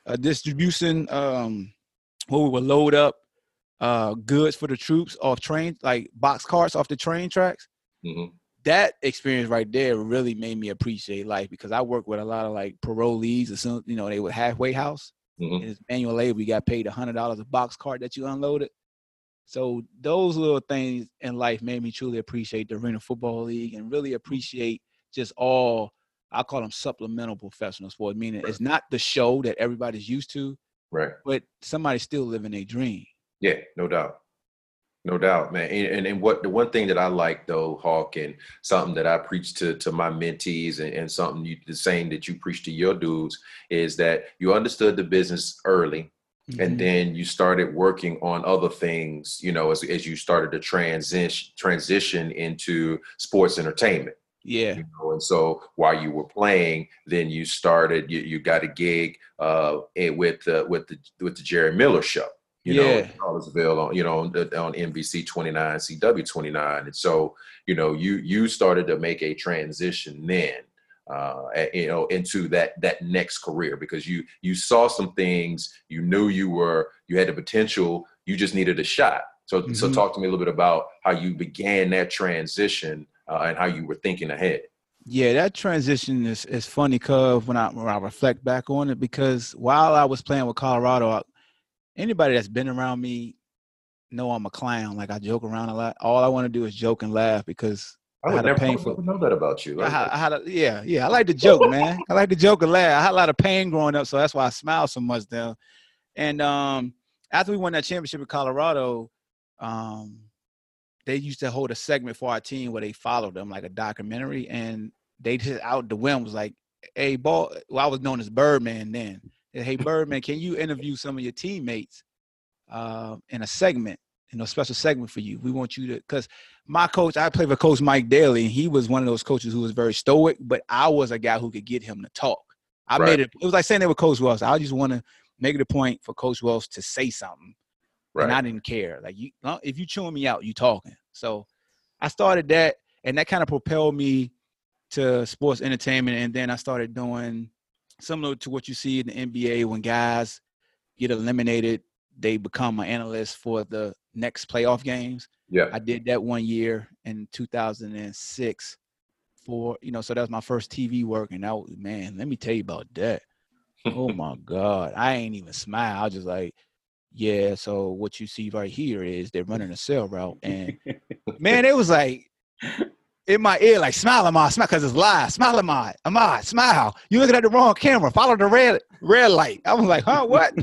a distribution where we would load up goods for the troops off train, like box carts off the train tracks. Mm-hmm. That experience right there really made me appreciate life because I work with a lot of like parolees. As soon, you know, they were halfway house. Mm-hmm. And it's manual labor. We got paid $100 a box cart that you unloaded. So those little things in life made me truly appreciate the Arena Football League and really appreciate just all, I call them supplemental professional sports, meaning it's not the show that everybody's used to, Right. but somebody's still living their dream. Yeah, no doubt. No doubt, man. And what the one thing that I like though, Hawk, and something that I preach to my mentees and something the same that you preach to your dudes is that you understood the business early. Mm-hmm. And then you started working on other things, you know, as you started to transition into sports entertainment. Yeah. You know, and so while you were playing, then you started, you got a gig with the Jerry Miller Show. You know, in Charlottesville on NBC 29, CW 29. And so, you know, you started to make a transition then, into that next career because you saw some things, you knew you had the potential, you just needed a shot. So, So talk to me a little bit about how you began that transition and how you were thinking ahead. Yeah, that transition is funny, cuz when I reflect back on it, because while I was playing with Colorado, anybody that's been around me know I'm a clown. Like I joke around a lot. All I want to do is joke and laugh because I had a painful. I know that about you. I like to joke, man. I like to joke and laugh. I had a lot of pain growing up, so that's why I smile so much now. And after we won that championship in Colorado, they used to hold a segment for our team where they followed them, like a documentary, and they just out the whim was like, "Hey, ball." Well, I was known as Birdman then. Hey, Birdman, can you interview some of your teammates in a segment, special segment for you? We want you to, because my coach, I played with Coach Mike Daly, and he was one of those coaches who was very stoic, but I was a guy who could get him to talk. I made it. It was like saying that with Coach Wells. I just want to make it a point for Coach Wells to say something, and I didn't care. Like if you chewing me out, you talking. So I started that, and that kind of propelled me to sports entertainment, and then I started doing similar to what you see in the NBA when guys get eliminated, they become an analyst for the next playoff games. Yeah. I did that 1 year in 2006 so that was my first TV work. And man, let me tell you about that. Oh my God. I ain't even smile. I was just like, yeah, so what you see right here is they're running a sell route. And man, it was like, in my ear, like, smile, Ahmad, smile, because it's live. Smile, Ahmad, smile. You're looking at the wrong camera. Follow the red light. I was like, huh, what?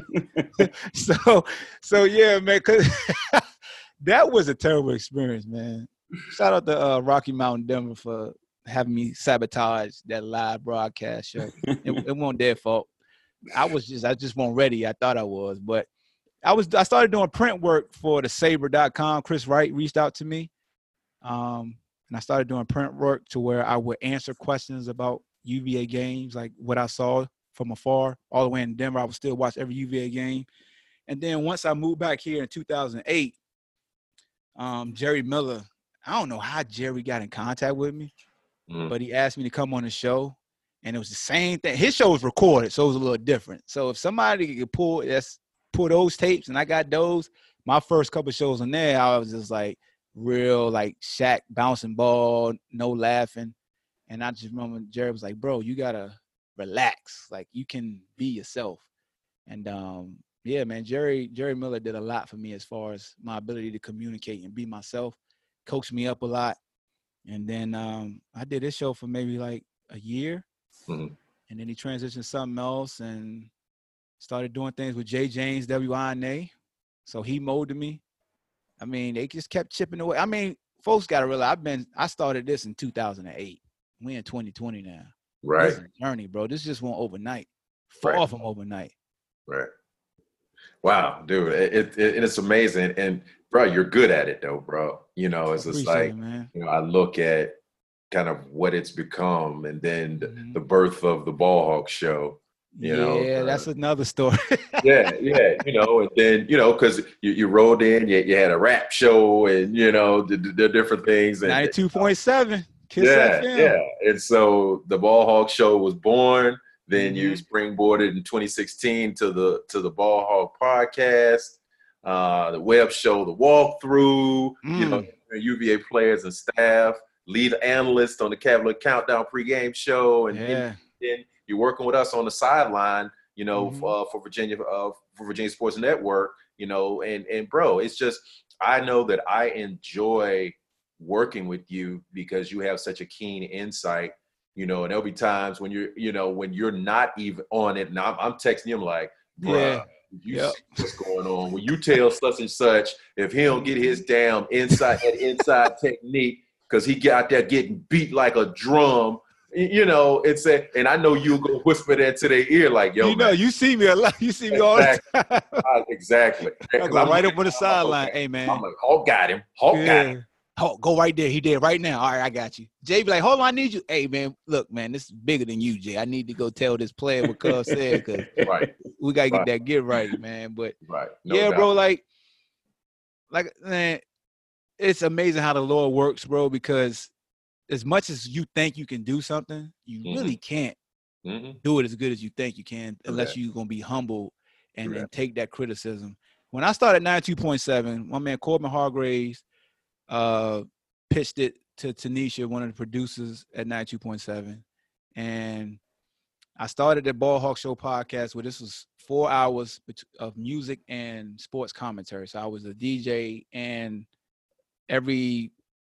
so yeah, man, because that was a terrible experience, man. Shout out to Rocky Mountain Denver for having me sabotage that live broadcast show. It wasn't their fault. I just wasn't ready. I thought I was, but I started doing print work for the Saber.com. Chris Wright reached out to me. And I started doing print work to where I would answer questions about UVA games, like what I saw from afar. All the way in Denver, I would still watch every UVA game. And then once I moved back here in 2008, Jerry Miller, I don't know how Jerry got in contact with me, but he asked me to come on the show. And it was the same thing. His show was recorded, so it was a little different. So if somebody could pull those tapes, and I got those, my first couple of shows on there, I was just like, real like Shaq bouncing ball, no laughing. And I just remember Jerry was like, bro, you gotta relax. Like you can be yourself. And yeah, man, Jerry Miller did a lot for me as far as my ability to communicate and be myself, coached me up a lot. And then I did this show for maybe like a year. And then he transitioned to something else and started doing things with Jay James, WINA. So he molded me. I mean, they just kept chipping away. I mean, folks got to realize I started this in 2008. We're in 2020 now. Right. This is a journey, bro. This just went overnight. Far from overnight. Right. Wow, dude. It's amazing. And, bro, you're good at it, though, bro. You know, it's just like, I look at kind of what it's become and then the birth of the Ball Hawk Show. You know, that's another story. yeah. And then, because you rolled in, you had a rap show and, the different things. And 92.7. Kiss FM. Yeah. And so the Ball Hawk Show was born. Then you springboarded in 2016 to the Ball Hog podcast, the web show, the walkthrough, you know, UVA players and staff, lead analyst on the Cavalier Countdown pregame show. And then you're working with us on the sideline, you know, for Virginia Sports Network, you know, and bro, it's just, I know that I enjoy working with you because you have such a keen insight, you know, and there'll be times when when you're not even on it. And I'm texting him like, bruh, you see what's going on. When you tell such and such, if he don't get his damn inside technique, because he got there getting beat like a drum, you know, and I know you'll go whisper that to their ear like, yo, you know, man, you see me a lot. You see me all the time. Exactly. I go right up on the sideline. Hey, man. I'm like, Hawk got him. Hawk got him. Hawk, go right there. He did right now. All right, I got you. Jay be like, hold on, I need you. Hey, man, look, man, this is bigger than you, Jay. I need to go tell this player what Cuz said because we got to get right, man. But, no doubt. Bro, like, man, it's amazing how the Lord works, bro, because as much as you think you can do something, you really can't do it as good as you think you can unless you're going to be humble and then take that criticism. When I started 92.7, my man Corbin Hargraves pitched it to Tanisha, one of the producers at 92.7. And I started the Ball Hawk Show podcast where this was 4 hours of music and sports commentary. So I was a DJ, and every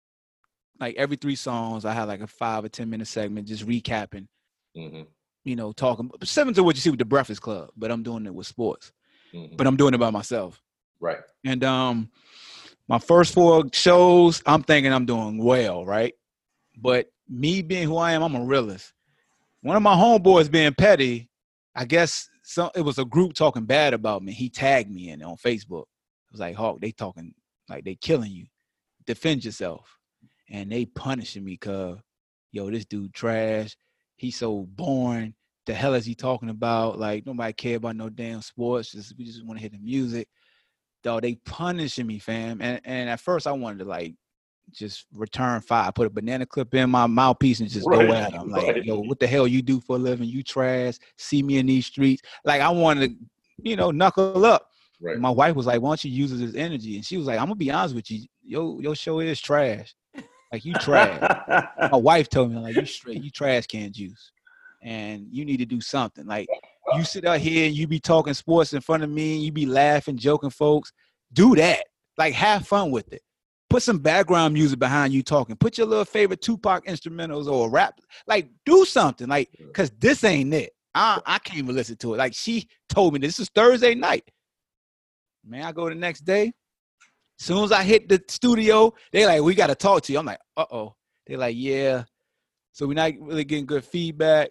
3 songs, I had like a 5 or 10 minute segment just recapping, you know, talking similar to what you see with the Breakfast Club, but I'm doing it with sports, but I'm doing it by myself. Right. And my first 4 shows, I'm thinking I'm doing well, right? But me being who I am, I'm a realist. One of my homeboys being petty, I guess it was a group talking bad about me. He tagged me in on Facebook. It was like, Hawk, they talking like they killing you. Defend yourself. And they punishing me because, yo, this dude trash. He's so boring. The hell is he talking about? Like, nobody care about no damn sports. We just want to hear the music. Dog, they punishing me, fam. And at first I wanted to, like, just return fire, put a banana clip in my mouthpiece and just go at him. Like, yo, what the hell you do for a living? You trash. See me in these streets. Like, I wanted to, you know, knuckle up. Right. My wife was like, why don't you use this energy? And she was like, I'm going to be honest with you. Your show is trash. Like, you trash. My wife told me, like, you trash can juice. And you need to do something. Like, you sit out here and you be talking sports in front of me and you be laughing, joking folks. Do that. Like, have fun with it. Put some background music behind you talking. Put your little favorite Tupac instrumentals or rap. Like, do something. Like, because this ain't it. I can't even listen to it. Like, she told me this is Thursday night. Man, I go the next day. As soon as I hit the studio, they like, we got to talk to you. I'm like, uh-oh. They're like, yeah. So we're not really getting good feedback.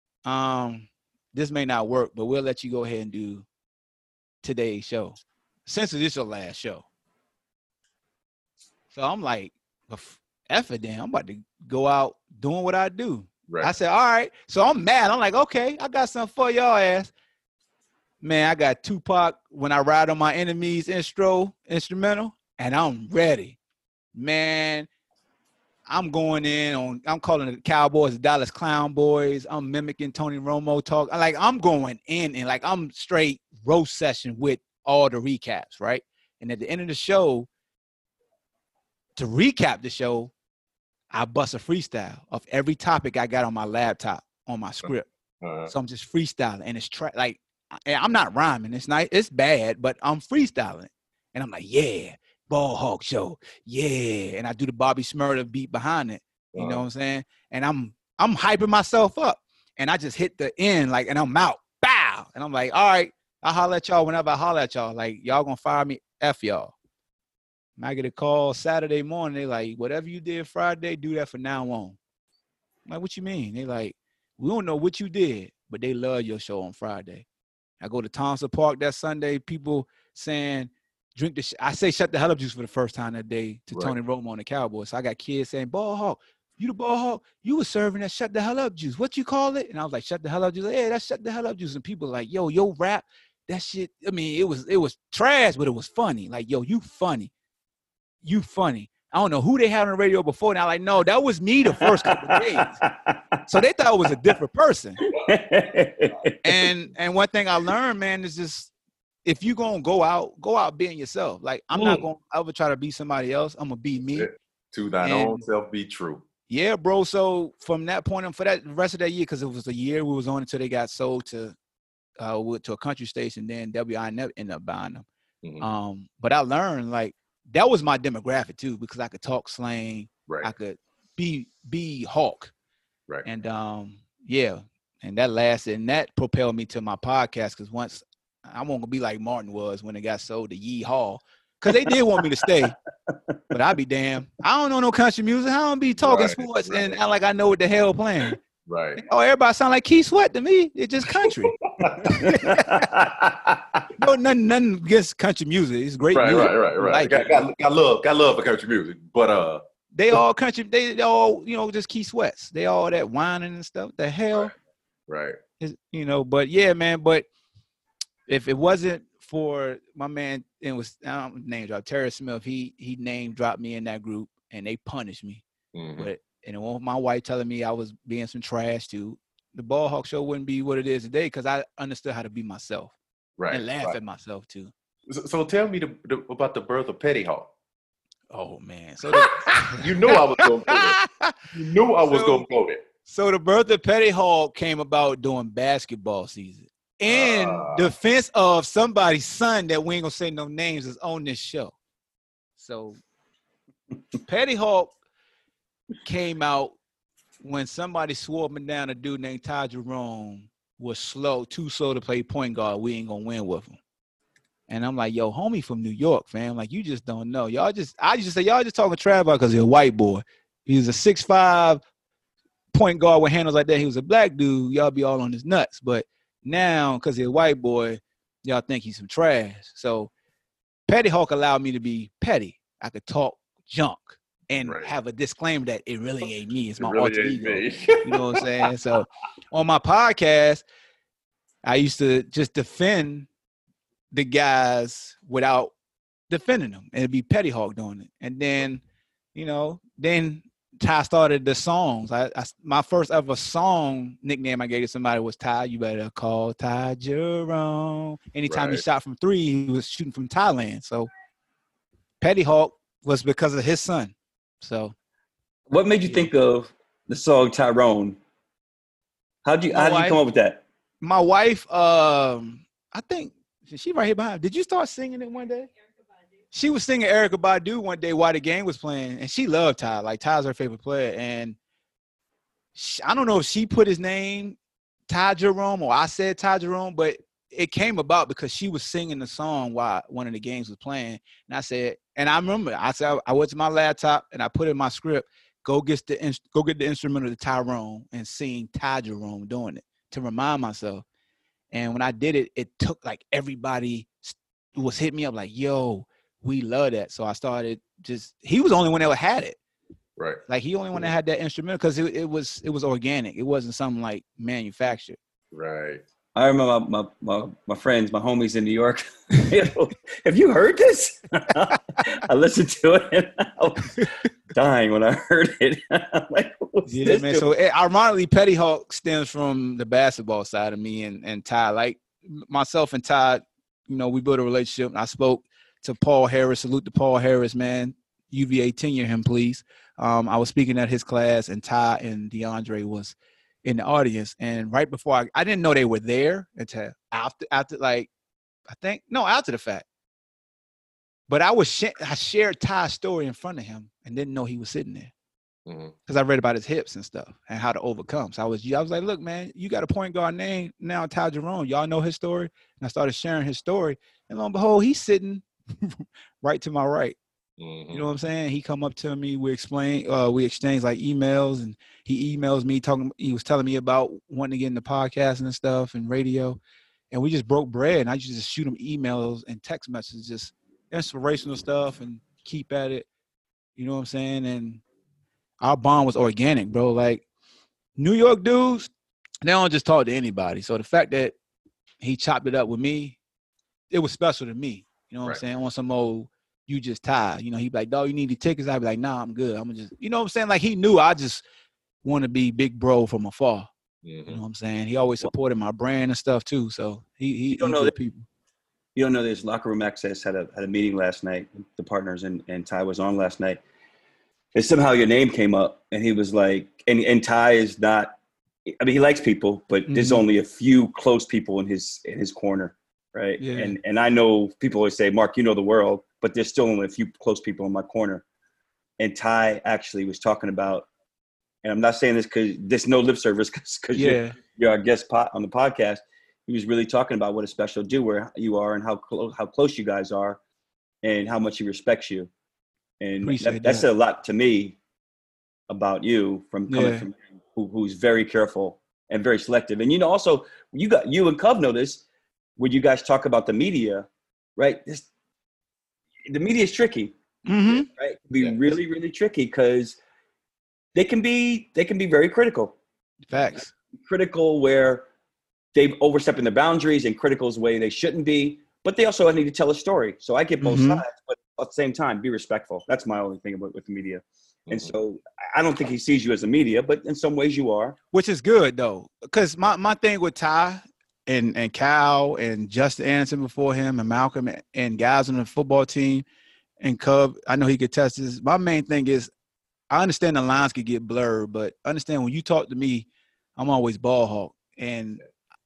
This may not work, but we'll let you go ahead and do today's show. Since it's your last show. So I'm like, F it then. I'm about to go out doing what I do. Right. I said, all right. So I'm mad. I'm like, okay, I got something for y'all ass. Man, I got Tupac When I Ride on My Enemies instrumental, and I'm ready. Man, I'm going in on, I'm calling the Cowboys the Dallas Clown Boys. I'm mimicking Tony Romo talk. Like, I'm going in and like I'm straight roast session with all the recaps, right? And at the end of the show, to recap the show, I bust a freestyle of every topic I got on my laptop, on my script. So I'm just freestyling, and it's like, I'm not rhyming. It's bad, but I'm freestyling. And I'm like, yeah, Ball Hawk Show. Yeah. And I do the Bobby Shmurda beat behind it. You know what I'm saying? And I'm hyping myself up. And I just hit the end, like, and I'm out. Bow. And I'm like, all right, I'll holler at y'all whenever I holler at y'all. Like, y'all gonna fire me? F y'all. And I get a call Saturday morning. They like, whatever you did Friday, do that from now on. I'm like, what you mean? They like, we don't know what you did, but they love your show on Friday. I go to Thompson Park that Sunday, people saying, I say shut the hell up juice for the first time that day to Tony Romo and the Cowboys. So I got kids saying, Ball Hawk, you the Ball Hawk, you was serving that shut the hell up juice. What you call it? And I was like, shut the hell up juice. Like, hey, that's shut the hell up juice. And people like, yo rap, that shit, I mean, it was trash, but it was funny. Like, yo, you funny. You funny. I don't know who they had on the radio before. And I'm like, no, that was me the first couple of days. So they thought it was a different person. And one thing I learned, man, is just if you're gonna go out being yourself. Like I'm not gonna ever try to be somebody else. I'm gonna be me. To thine own self be true. Yeah, bro. So from that point on, for that rest of that year, because it was a year we was on until they got sold to a country station, then WINF ended up buying them. Mhm. But I learned like that was my demographic too, because I could talk slang. Right. I could be Hawk. Right. And and that lasted, and that propelled me to my podcast. Because once I won't be like Martin was when it got sold to Yee Haw, because they did want me to stay, but I'd be damned. I don't know no country music. I don't be talking sports and act like I know what the hell playing. Right. Oh, everybody sound like Keith Sweat to me. It's just country. No, nothing against country music. It's great music. Right. Like got love for country music, but they all country. They all just Keith Sweats. They all that whining and stuff. The hell. Right. But yeah, man. But if it wasn't for my man, it was name drop Terry Smith. He name dropped me in that group, and they punished me. Mm-hmm. But and my wife telling me I was being some trash too. The Ball Hawk Show wouldn't be what it is today because I understood how to be myself, and laugh at myself too. So tell me about the birth of Petty Hawk. Oh man, so you knew I was going to quote it. You knew I was going to quote it. So the birth of Petty Hawk came about during basketball season. In defense of somebody's son that we ain't gonna say no names is on this show. So Petty Hawk came out when somebody swore up and down a dude named Ty Jerome was too slow to play point guard. We ain't gonna win with him. And I'm like, yo, homie from New York, fam. Like, you just don't know. I used to say, y'all just talking trash about because he's a white boy. He was a 6'5" point guard with handles like that. He was a black dude. Y'all be all on his nuts. But now, because he's a white boy, y'all think he's some trash. So Petty Hawk allowed me to be petty. I could talk junk and have a disclaimer that it really ain't me. It's my alter ego. You know what I'm saying? So on my podcast, I used to just defend the guys without defending them. And it'd be Petty Hawk doing it. And then, then Ty started the songs. My first ever song nickname I gave to somebody was Ty. You better call Ty Jerome. Anytime he shot from three, he was shooting from Thailand. So Petty Hawk was because of his son. So, what made you think of the song Tyrone? How did you come up with that? My wife, I think she right here behind. Did you start singing it one day? She was singing Erykah Badu one day while the game was playing, and she loved Ty. Like, Ty's her favorite player. And I don't know if she put his name, Ty Jerome, or I said Ty Jerome, but it came about because she was singing the song while one of the games was playing. And I said, and I remember, I went to my laptop and I put in my script, go get the instrumental to Tyrone and sing Ty Jerome doing it to remind myself. And when I did it, it took like everybody was hitting me up like, yo, we love that. So I started he was the only one that had it. Right. Like he only one that had that instrumental because it was organic. It wasn't something like manufactured. Right. I remember my friends, my homies in New York. Have you heard this? I listened to it and I was dying when I heard it. I'm like, yeah, man. So ironically, Petty Hawk stems from the basketball side of me and Ty. Like myself and Ty, we built a relationship. And I spoke to Paul Harris. Salute to Paul Harris, man. UVA tenure him, please. I was speaking at his class, and Ty and DeAndre was in the audience. And right before I didn't know they were there until after the fact. But I shared Ty's story in front of him and didn't know he was sitting there because I read about his hips and stuff and how to overcome. So I was like, look, man, you got a point guard name now, Ty Jerome. Y'all know his story. And I started sharing his story. And lo and behold, he's sitting right to my right. You know what I'm saying? He come up to me, we exchanged like emails, and he emails me he was telling me about wanting to get into podcasting and stuff and radio. And we just broke bread, and I just shoot him emails and text messages, just inspirational stuff, and keep at it. You know what I'm saying? And our bond was organic, bro. Like New York dudes, they don't just talk to anybody. So the fact that he chopped it up with me, it was special to me. You know what I'm saying? On some old, you just tired. You know, he'd be like, dog, you need the tickets? I'd be like, nah, I'm good. I'm gonna just, you know what I'm saying? Like he knew I just want to be big bro from afar. You know what I'm saying? He always supported my brand and stuff too. So he don't know good that- people. You don't know this. Locker Room Access had a meeting last night. The partners and Ty was on last night. And somehow your name came up, and he was like, and Ty is not. I mean, he likes people, but there's only a few close people in his corner, right? Yeah. And I know people always say, Mark, you know the world, but there's still only a few close people in my corner. And Ty actually was talking about, and I'm not saying this because there's no lip service because you're our guest on the podcast. He was really talking about what a special doer you are and how close you guys are and how much he respects you. And that said a lot to me about you from coming from who's very careful and very selective. And, you know, also you and Cub know this when you guys talk about the media, right? The media is tricky, right? It can be really, really tricky because they can be very critical. Facts. Critical where they've overstepping their boundaries and critical is the way they shouldn't be, but they also need to tell a story. So I get both sides, but at the same time, be respectful. That's my only thing with the media. And so I don't think he sees you as a media, but in some ways you are. Which is good though. Because my thing with Ty and Cal and Justin Anderson before him and Malcolm and guys on the football team and Cub, I know he could test this. My main thing is I understand the lines could get blurred, but understand when you talk to me, I'm always ball hawk. And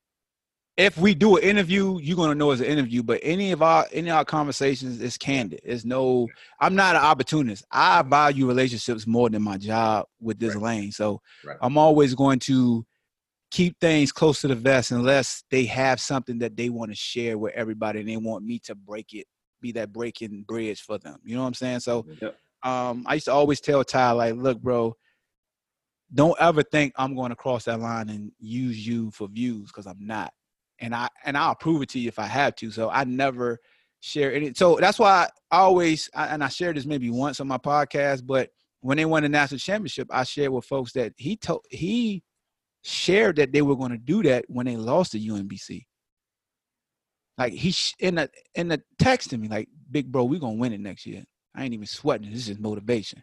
if we do an interview, you're gonna know it's an interview. But any of our conversations is candid. I'm not an opportunist. I value relationships more than my job with this lane. So I'm always going to keep things close to the vest unless they have something that they want to share with everybody and they want me to be that breaking bridge for them. You know what I'm saying? So I used to always tell Ty, like, look, bro, don't ever think I'm going to cross that line and use you for views because I'm not. And I'll prove it to you if I have to. So I never share any. So that's why I always, and I shared this maybe once on my podcast, but when they won the national championship, I shared with folks that he shared that they were going to do that when they lost to UMBC. Like he in the text to me, like, big bro, we're going to win it next year. I ain't even sweating. This is motivation.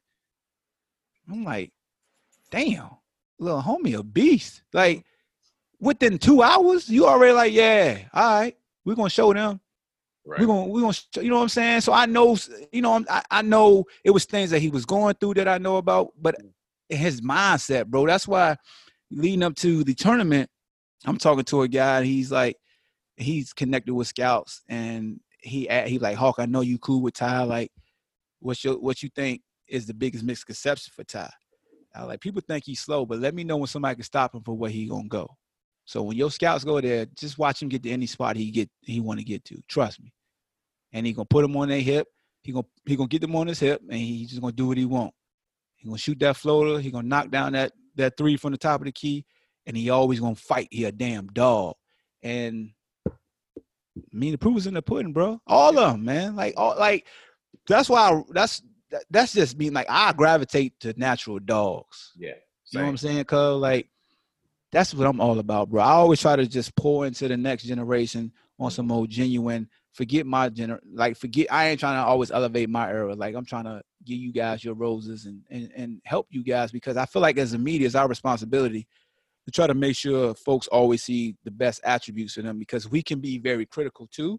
I'm like, damn, little homie, a beast. Like, within 2 hours, you already like, yeah, all right, we're gonna show them. Right. We're gonna, you know what I'm saying? So I know, you know, I know it was things that he was going through that I know about, but his mindset, bro. That's why leading up to the tournament, I'm talking to a guy. He's like, he's connected with scouts, and he like, Hawk, I know you cool with Ty. Like, what you think is the biggest misconception for Ty? I like, people think he's slow, but let me know when somebody can stop him for where he gonna go. So when your scouts go there, just watch him get to any spot he want to get to. Trust me. And he gonna put them on their hip. He gonna get them on his hip, and he just gonna do what he want. He gonna shoot that floater. He gonna knock down that three from the top of the key, and he always gonna fight. He a damn dog. And I mean, the proof is in the pudding, bro. All of them, man. That's why that's just me. Like, I gravitate to natural dogs. Yeah. You know what I'm saying, cuz? Like, that's what I'm all about, bro. I always try to just pour into the next generation on some old genuine, forget I ain't trying to always elevate my era. Like, I'm trying to give you guys your roses and help you guys, because I feel like as a media, it's our responsibility to try to make sure folks always see the best attributes in them, because we can be very critical too.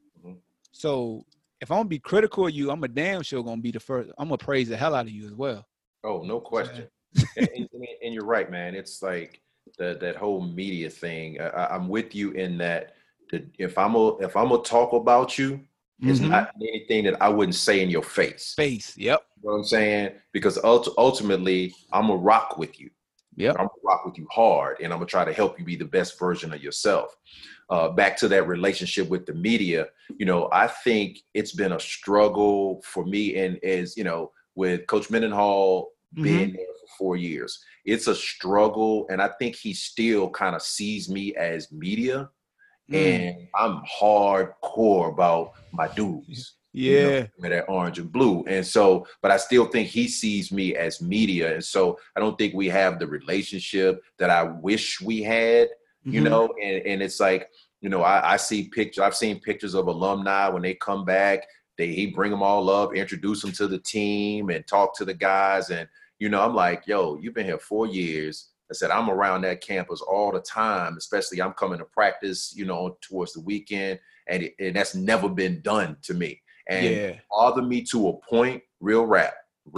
So if I'm gonna be critical of you, I'm a damn sure gonna be the first. I'm gonna praise the hell out of you as well. Oh, no question. and you're right, man. It's like, that whole media thing. I'm with you in that. If I'm gonna talk about you, it's not anything that I wouldn't say in your face. Yep. You know what I'm saying? Because ultimately, I'm gonna rock with you. Yep. I'm gonna rock with you hard, and I'm gonna try to help you be the best version of yourself. Back to that relationship with the media, you know, I think it's been a struggle for me, and as you know, with Coach Mendenhall being there for 4 years, it's a struggle, and I think he still kind of sees me as media, and I'm hardcore about my dudes. Yeah, you know, with that orange and blue, and so, but I still think he sees me as media, and so I don't think we have the relationship that I wish we had. You know, and it's like, you know, I see pictures. I've seen pictures of alumni when they come back. he bring them all up, introduce them to the team, and talk to the guys. And I'm like, yo, you've been here 4 years. I said, I'm around that campus all the time, especially I'm coming to practice, towards the weekend, and that's never been done to me. And bother me to a point, real rap,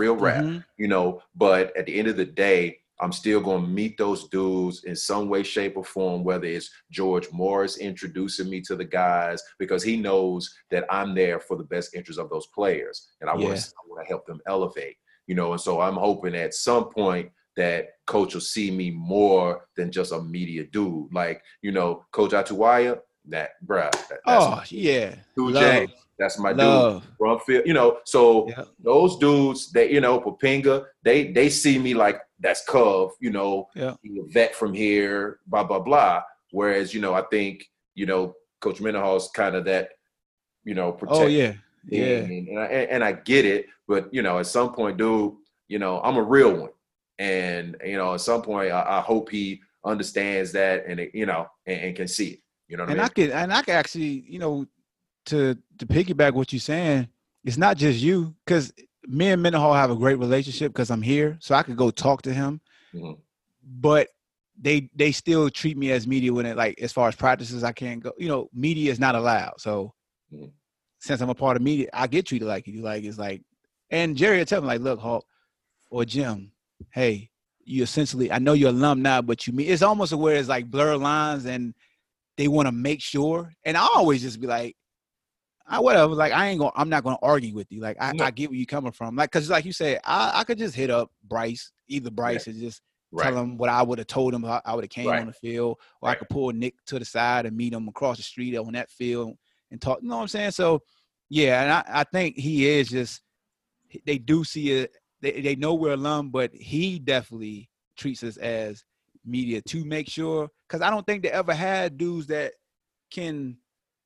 but at the end of the day, I'm still going to meet those dudes in some way, shape, or form, whether it's George Morris introducing me to the guys, because he knows that I'm there for the best interest of those players. And I want to help them elevate, and so I'm hoping at some point that Coach will see me more than just a media dude. Like, Coach Atuwaya, that's J, that's my dude. Brumfield, so those dudes, they, Papinga, they see me like that's Cove, he's a vet from here, blah, blah, blah. Whereas, I think, Coach Mendenhall's kind of that, protect. And I get it, but, at some point, dude, I'm a real one. And, at some point, I hope he understands that and, and can see it. You know what I mean? I can actually, to piggyback what you're saying, it's not just you, because me and Mendenhall have a great relationship because I'm here, so I could go talk to him. Mm-hmm. But they still treat me as media when it, like, as far as practices, I can't go. Media is not allowed. So since I'm a part of media, I get treated like you. Like, it's like, and Jerry will tell me, like, look, Hawk or Jim, hey, you essentially, I know you're alum now, but it's almost where it's like blurred lines and they want to make sure. And I always just be like, whatever. Like, I'm not going to argue with you. Like, I get where you're coming from. Like, cause like you said, I could just hit up Bryce and just tell him what I would have told him. I would have came on the field, or I could pull Nick to the side and meet him across the street on that field and talk. You know what I'm saying? So yeah. And I think he is just, they do see it. They know we're alum, but he definitely treats us as media to make sure, because I don't think they ever had dudes that can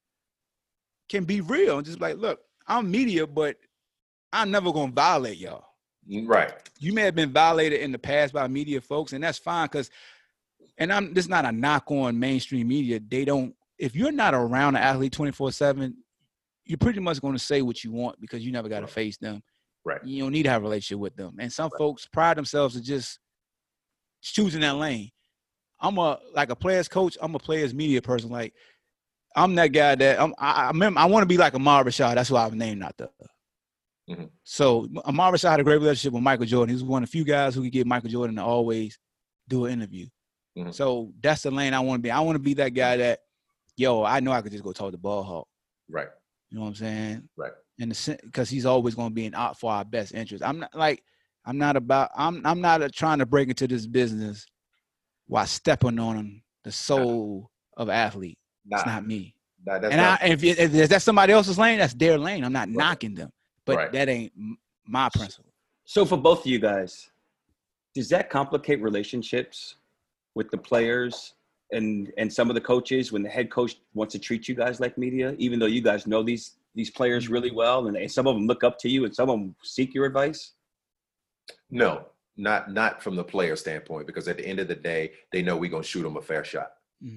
be real and just like, look, I'm media, but I'm never gonna violate y'all. Right. You may have been violated in the past by media folks, and that's fine, because, and this is not a knock on mainstream media. They don't, if you're not around an athlete 24/7, you're pretty much going to say what you want because you never got to face them. Right. You don't need to have a relationship with them. And some folks pride themselves in just choosing that lane. I'm a player's coach. I'm a player's media person. Like, I'm that guy that I want to be like Ahmad Rashad. That's why I've named out there. Mm-hmm. So Ahmad Rashad had a great relationship with Michael Jordan. He was one of the few guys who could get Michael Jordan to always do an interview. Mm-hmm. So that's the lane I want to be. I want to be that guy that, I know I could just go talk to Ball Hawk. Right. You know what I'm saying? Right. Because he's always going to be for our best interest. I'm not trying to break into this business while stepping on the soul of an athlete. It's not me. If that's somebody else's lane, that's their lane. I'm not knocking them, but that ain't my principle. So for both of you guys, does that complicate relationships with the players and some of the coaches when the head coach wants to treat you guys like media, even though you guys know these players really well, and some of them look up to you and some of them seek your advice? No, not from the player standpoint, because at the end of the day, they know we're going to shoot them a fair shot,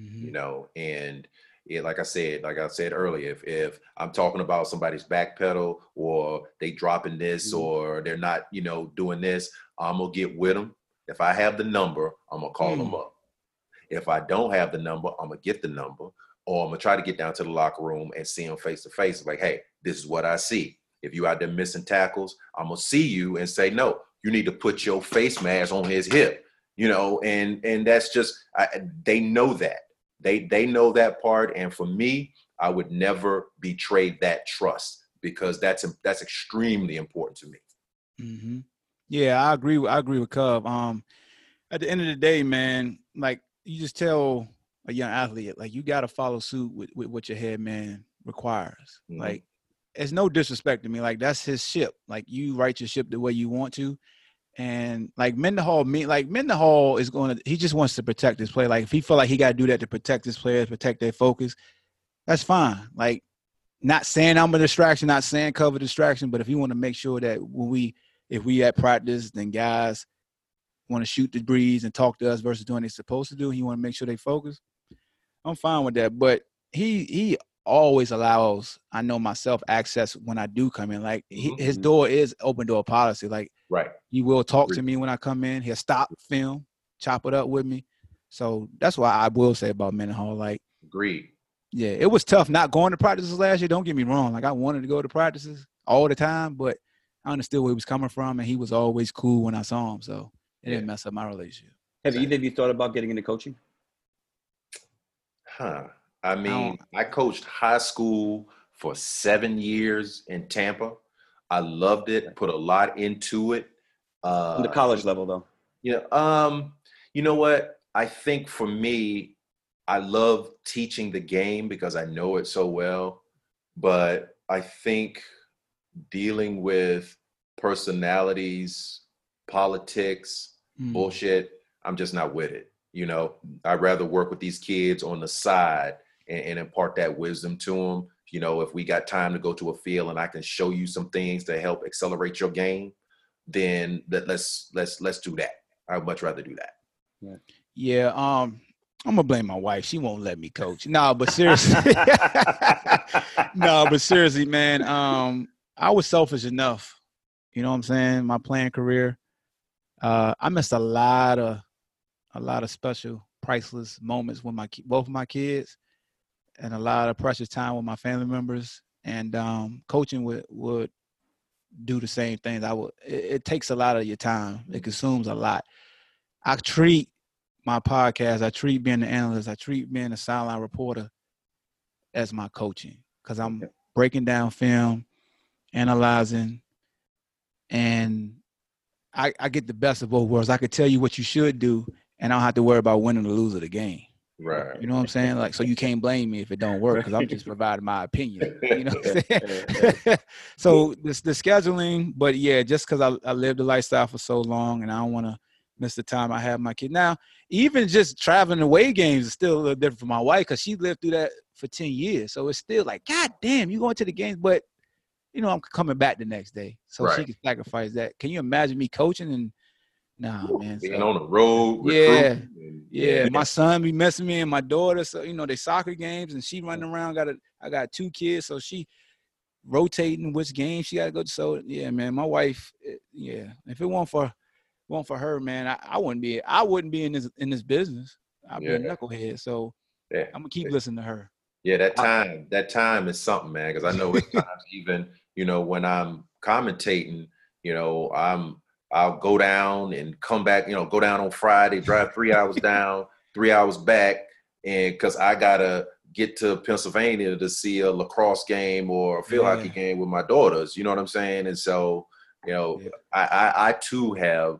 and like I said earlier, if I'm talking about somebody's back pedal or they dropping this or they're not, doing this, I'm going to get with them. If I have the number, I'm going to call them up. If I don't have the number, I'm going to get the number, or I'm going to try to get down to the locker room and see them face to face. Like, hey, this is what I see. If you out there missing tackles, I'm going to see you and say, no, you need to put your face mask on his hip, and that's just, they know that. They know that part. And for me, I would never betray that trust, because that's extremely important to me. Mm-hmm. Yeah, I agree with Cub. At the end of the day, man, like, you just tell a young athlete, like, you got to follow suit with what your head man requires. Mm-hmm. Like, it's no disrespect to me. Like, that's his ship. Like, you write your ship the way you want to. And like Mendenhall he just wants to protect his player. Like, if he feel like he got to do that to protect his players, protect their focus, that's fine. Like, not saying I'm a distraction, not saying cover distraction, but if you want to make sure that if we at practice, then guys want to shoot the breeze and talk to us versus doing what they're supposed to do, he want to make sure they focus, I'm fine with that. But he always allows, I know myself, access when I do come in. Like his Mhm. door is open door policy. Like Right. he will talk to Agreed. me when I come in. He'll stop, film, chop it up with me. So that's why I will say about Mendenhall. Like, Agreed. yeah, it was tough not going to practices last year. Don't get me wrong. Like I wanted to go to practices all the time, but I understood where he was coming from, and he was always cool when I saw him. So it didn't mess up my relationship. Have either of you thought about getting into coaching? I mean, I coached high school for 7 years in Tampa. I loved it, put a lot into it. On the college level, though. You know what? I think for me, I love teaching the game because I know it so well. But I think dealing with personalities, politics, bullshit, I'm just not with it. I'd rather work with these kids on the side and impart that wisdom to them. If we got time to go to a field and I can show you some things to help accelerate your game, then let's do that. I'd much rather do that. Yeah. I'm gonna blame my wife. She won't let me coach. No, but seriously, man. I was selfish enough. You know what I'm saying? My playing career, I missed a lot of special, priceless moments with both of my kids, and a lot of precious time with my family members. And coaching would do the same things. It takes a lot of your time. It consumes a lot. I treat my podcast, I treat being an analyst, I treat being a sideline reporter as my coaching, because I'm breaking down film, analyzing, and I get the best of both worlds. I could tell you what you should do, and I don't have to worry about winning or losing the game. Right. You know what I'm saying? Like, so you can't blame me if it don't work, because I'm just providing my opinion. You know what I'm saying? So the scheduling, but yeah, just because I lived the lifestyle for so long, and I don't want to miss the time I have my kid. Now, even just traveling away games is still a little different for my wife, because she lived through that for 10 years. So it's still like, God damn, you going to the games, but I'm coming back the next day. So she can sacrifice that. Can you imagine me coaching? And man. Being on the road, yeah. My son be messing me and my daughter. So, they soccer games, and she running around. I got 2 kids, so she rotating which game she got to go to. So, yeah, man, my wife, if it weren't for her, man, I wouldn't be in this business. I'd be a knucklehead. So I'm gonna keep listening to her. Yeah, that time is something, man. Because I know at times, even when I'm commentating, I'll go down and come back. Go down on Friday, drive 3 hours down, 3 hours back, and because I gotta get to Pennsylvania to see a lacrosse game or a field hockey game with my daughters. You know what I'm saying? And so, I too have.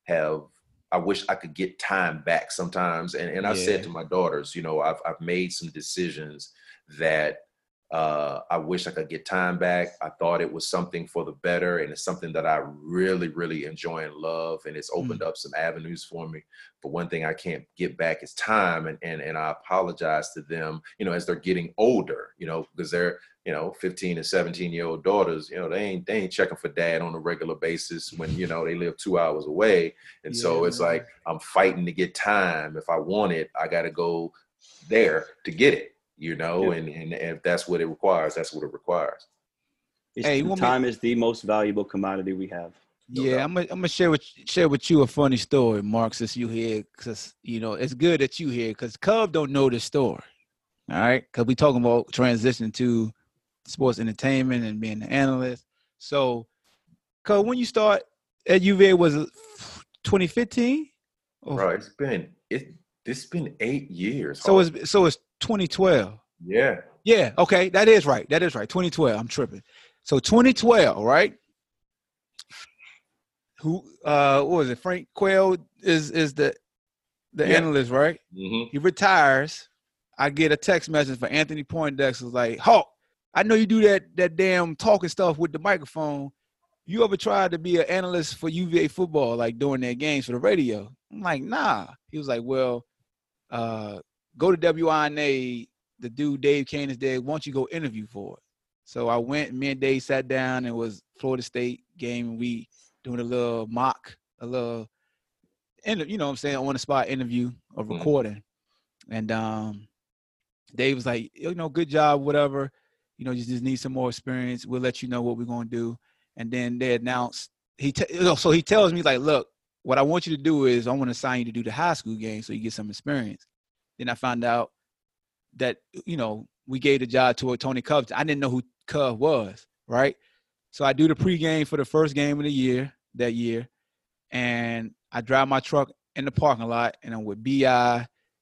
I wish I could get time back sometimes. And I said to my daughters, I've made some decisions that I wish I could get time back. I thought it was something for the better, and it's something that I really, really enjoy and love. And it's opened up some avenues for me. But one thing I can't get back is time. And I apologize to them, as they're getting older, because they're, 15 and 17-year-old daughters, they ain't checking for dad on a regular basis when, they live 2 hours away. And so it's like, I'm fighting to get time. If I want it, I got to go there to get it, and if that's what it requires, that's what it requires. Time is the most valuable commodity we have. I'm gonna share with you a funny story, Mark, since you here, because it's good that you here, because Cub don't know this story. All right, because we talking about transition to sports entertainment and being an analyst. So, Cub, when you start at UVA, was it 2015? Bro, it's been 8 years. So it's 2012. Yeah. Yeah. Okay, that is right. 2012. I'm tripping. So 2012, right? Who what was it? Frank Quayle is the analyst, right? Mm-hmm. He retires. I get a text message for Anthony Poindexter, like, Hawk, I know you do that damn talking stuff with the microphone. You ever tried to be an analyst for UVA football, like during their games for the radio? I'm like, nah. He was like, well, go to WINA. The dude Dave Kane is there. Why don't you go interview for it? So I went. Me and Dave sat down. It was Florida State game, and we doing a little mock, on the spot interview or recording. And Dave was like, good job, whatever. You just need some more experience. We'll let you know what we're going to do. And then they announced, so he tells me, like, look, what I want you to do is I want to sign you to do the high school game so you get some experience. Then I found out that, we gave the job to Tony Covington. I didn't know who Cov was, right? So I do the pregame for the first game of the year, that year. And I drive my truck in the parking lot, and I'm with B.I.,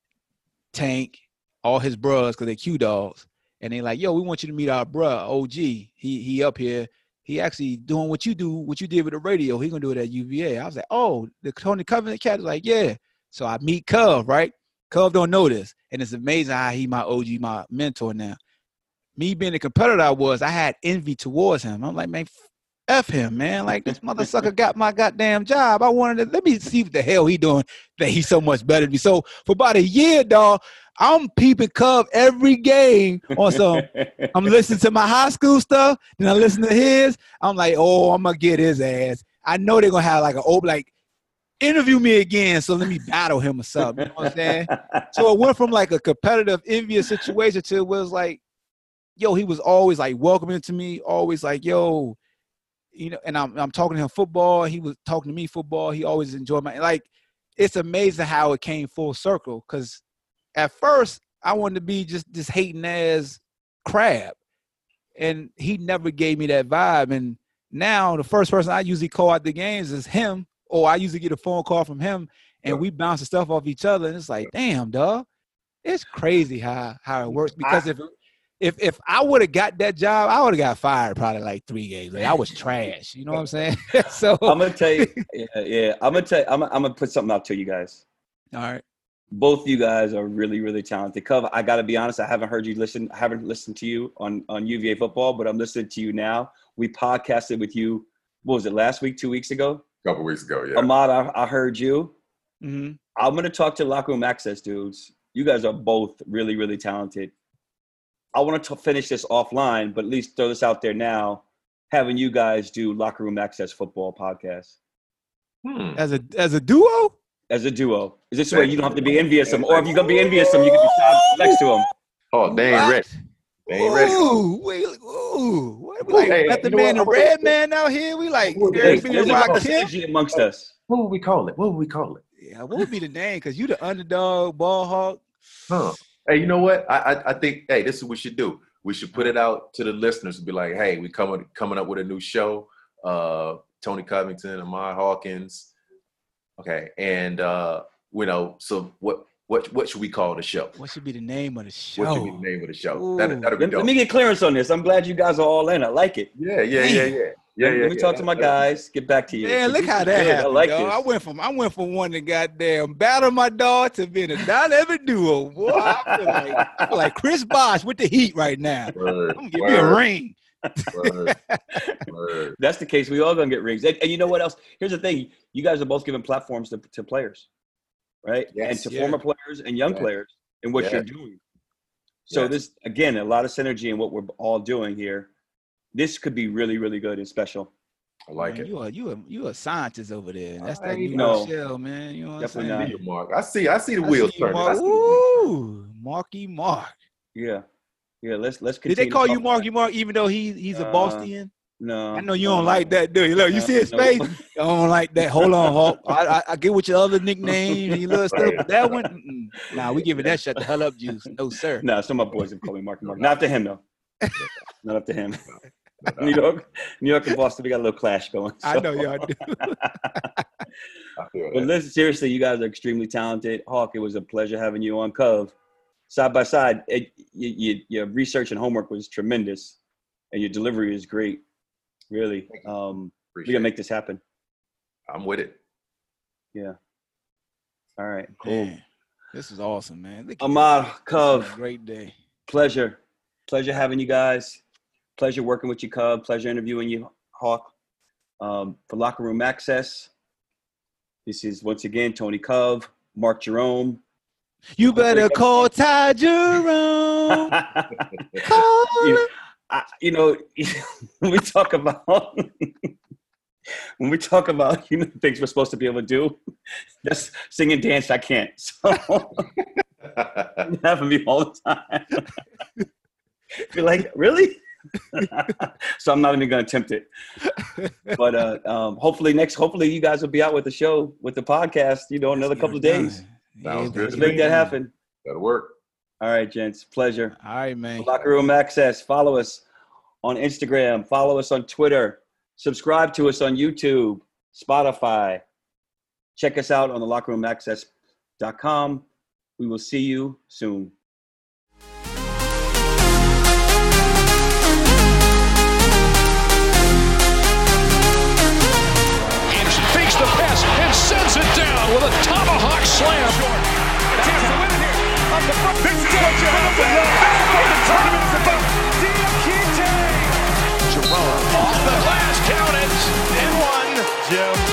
Tank, all his bros, because they're Q-Dogs. And they like, yo, we want you to meet our bruh, OG. He up here. He actually doing what you did with the radio. He gonna do it at UVA. I was like, oh, the Tony Covington cat is like, yeah. So I meet Cov, right? Cov don't know this. And it's amazing how he my OG, my mentor now. Me being the competitor I had envy towards him. I'm like, man, F him, man. Like, this mother sucker got my goddamn job. I wanted to, let me see what the hell he doing that he's so much better than me. So for about a year, dog, I'm peeping Cov every game on some. I'm listening to my high school stuff, then I listen to his. I'm like, oh, I'm gonna get his ass. I know they're gonna have like interview me again, so let me battle him or something. You know what I'm saying? So it went from like a competitive, envious situation to it was like, yo, he was always like welcoming to me, always like, yo, and I'm talking to him football. He was talking to me football. He always enjoyed it's amazing how it came full circle, because at first, I wanted to be just this hating ass crab. And he never gave me that vibe. And now the first person I usually call out the games is him, or I usually get a phone call from him, and we bounce the stuff off each other. And it's like, damn, dog. It's crazy how it works. Because if I would have got that job, I would have got fired probably like 3 games. Like, I was trash. You know what I'm saying? So I'm gonna tell you, I'm gonna put something out to you guys. All right. Both of you guys are really, really talented. Cov, I got to be honest, I haven't heard you listen. I haven't listened to you on UVA football, but I'm listening to you now. We podcasted with you, what was it, last week, 2 weeks ago? A couple weeks ago, yeah. Ahmad, I heard you. Mm-hmm. I'm going to talk to Locker Room Access dudes. You guys are both really, really talented. I want to finish this offline, but at least throw this out there now, having you guys do Locker Room Access football podcast. As a duo? As a duo. Is this way you don't have to be envious of them? Or if you're going to be envious of them, you can be next to them. Oh, they ain't ready. They ain't ready. What? We like got the man, the red man out here. We like there's a lot of synergy amongst us. What would we call it? Yeah, what would be the name? Because you the underdog, ball hawk. Huh. Hey, you know what? I think, hey, this is what we should do. We should put it out to the listeners and be like, hey, we coming up with a new show. Tony Covington, Ahmad Hawkins. Okay, and so what should we call the show? What should be the name of the show? What should be the name of the show? That'll be dope. Let me get clearance on this. I'm glad you guys are all in. I like it. Yeah. Let me talk to my guys. Get back to you. Yeah, look how that happened. I like this. I went from one to goddamn battle my dog to being a dynamic duo. Boy, I feel like Chris Bosh with the Heat right now. I'm gonna give me a ring. Word. That's the case. We all gonna get rings. And you know what else? Here's the thing. You guys are both giving platforms to players, right? Yes, and to former players and young players in what you're doing. So this, again, a lot of synergy in what we're all doing here. This could be really, really good and special. I like it. You a scientist over there. That's that new shell, man. You know what Definitely I'm saying? not. Mark. I see the wheels turning. Ooh, Marky Mark. Yeah. Let's continue. Did they call you Marky Mark even though he's a Bostonian? No. I know you don't like that, do you? Look, you see his face? I don't like that. Hold on, Hawk. I get with your other nickname and you little stuff, but that one, nah, we giving that shut the hell up juice. No, sir. No, some of my boys have called me Marky Mark. Not up to him, though. Not up to him. New York and Boston, we got a little clash going. So. I know y'all do. But listen, seriously, you guys are extremely talented. Hawk, it was a pleasure having you on Cov. Side by side, your research and homework was tremendous, and your delivery is great. Really. We got to make this happen. I'm with it. Yeah. All right. Cool. Man, this is awesome, man. Ahmad, Cov. Great day. Pleasure having you guys. Pleasure working with you, Cub. Pleasure interviewing you, Hawk. For Locker Room Access, this is, once again, Tony Cov, Mark Jerome. You better call Ty Jerome. When we talk about things we're supposed to be able to do, just sing and dance, I can't. So It happened to me all the time. You're like, really? So I'm not even going to attempt it. But hopefully you guys will be out with the show, with the podcast, another couple of days. Sounds good. Let's make that happen. That'll work. All right, gents. Pleasure. All right, man. Locker Room Access. Follow us on Instagram. Follow us on Twitter. Subscribe to us on YouTube, Spotify. Check us out on the lockerroomaccess.com. We will see you soon. Fakes the pass and sends it down with a tomahawk slam. Chance to win it here. Up the front. This is what you have to know. The tournament's about. Diakite. Jerome off the glass. Count it. And one.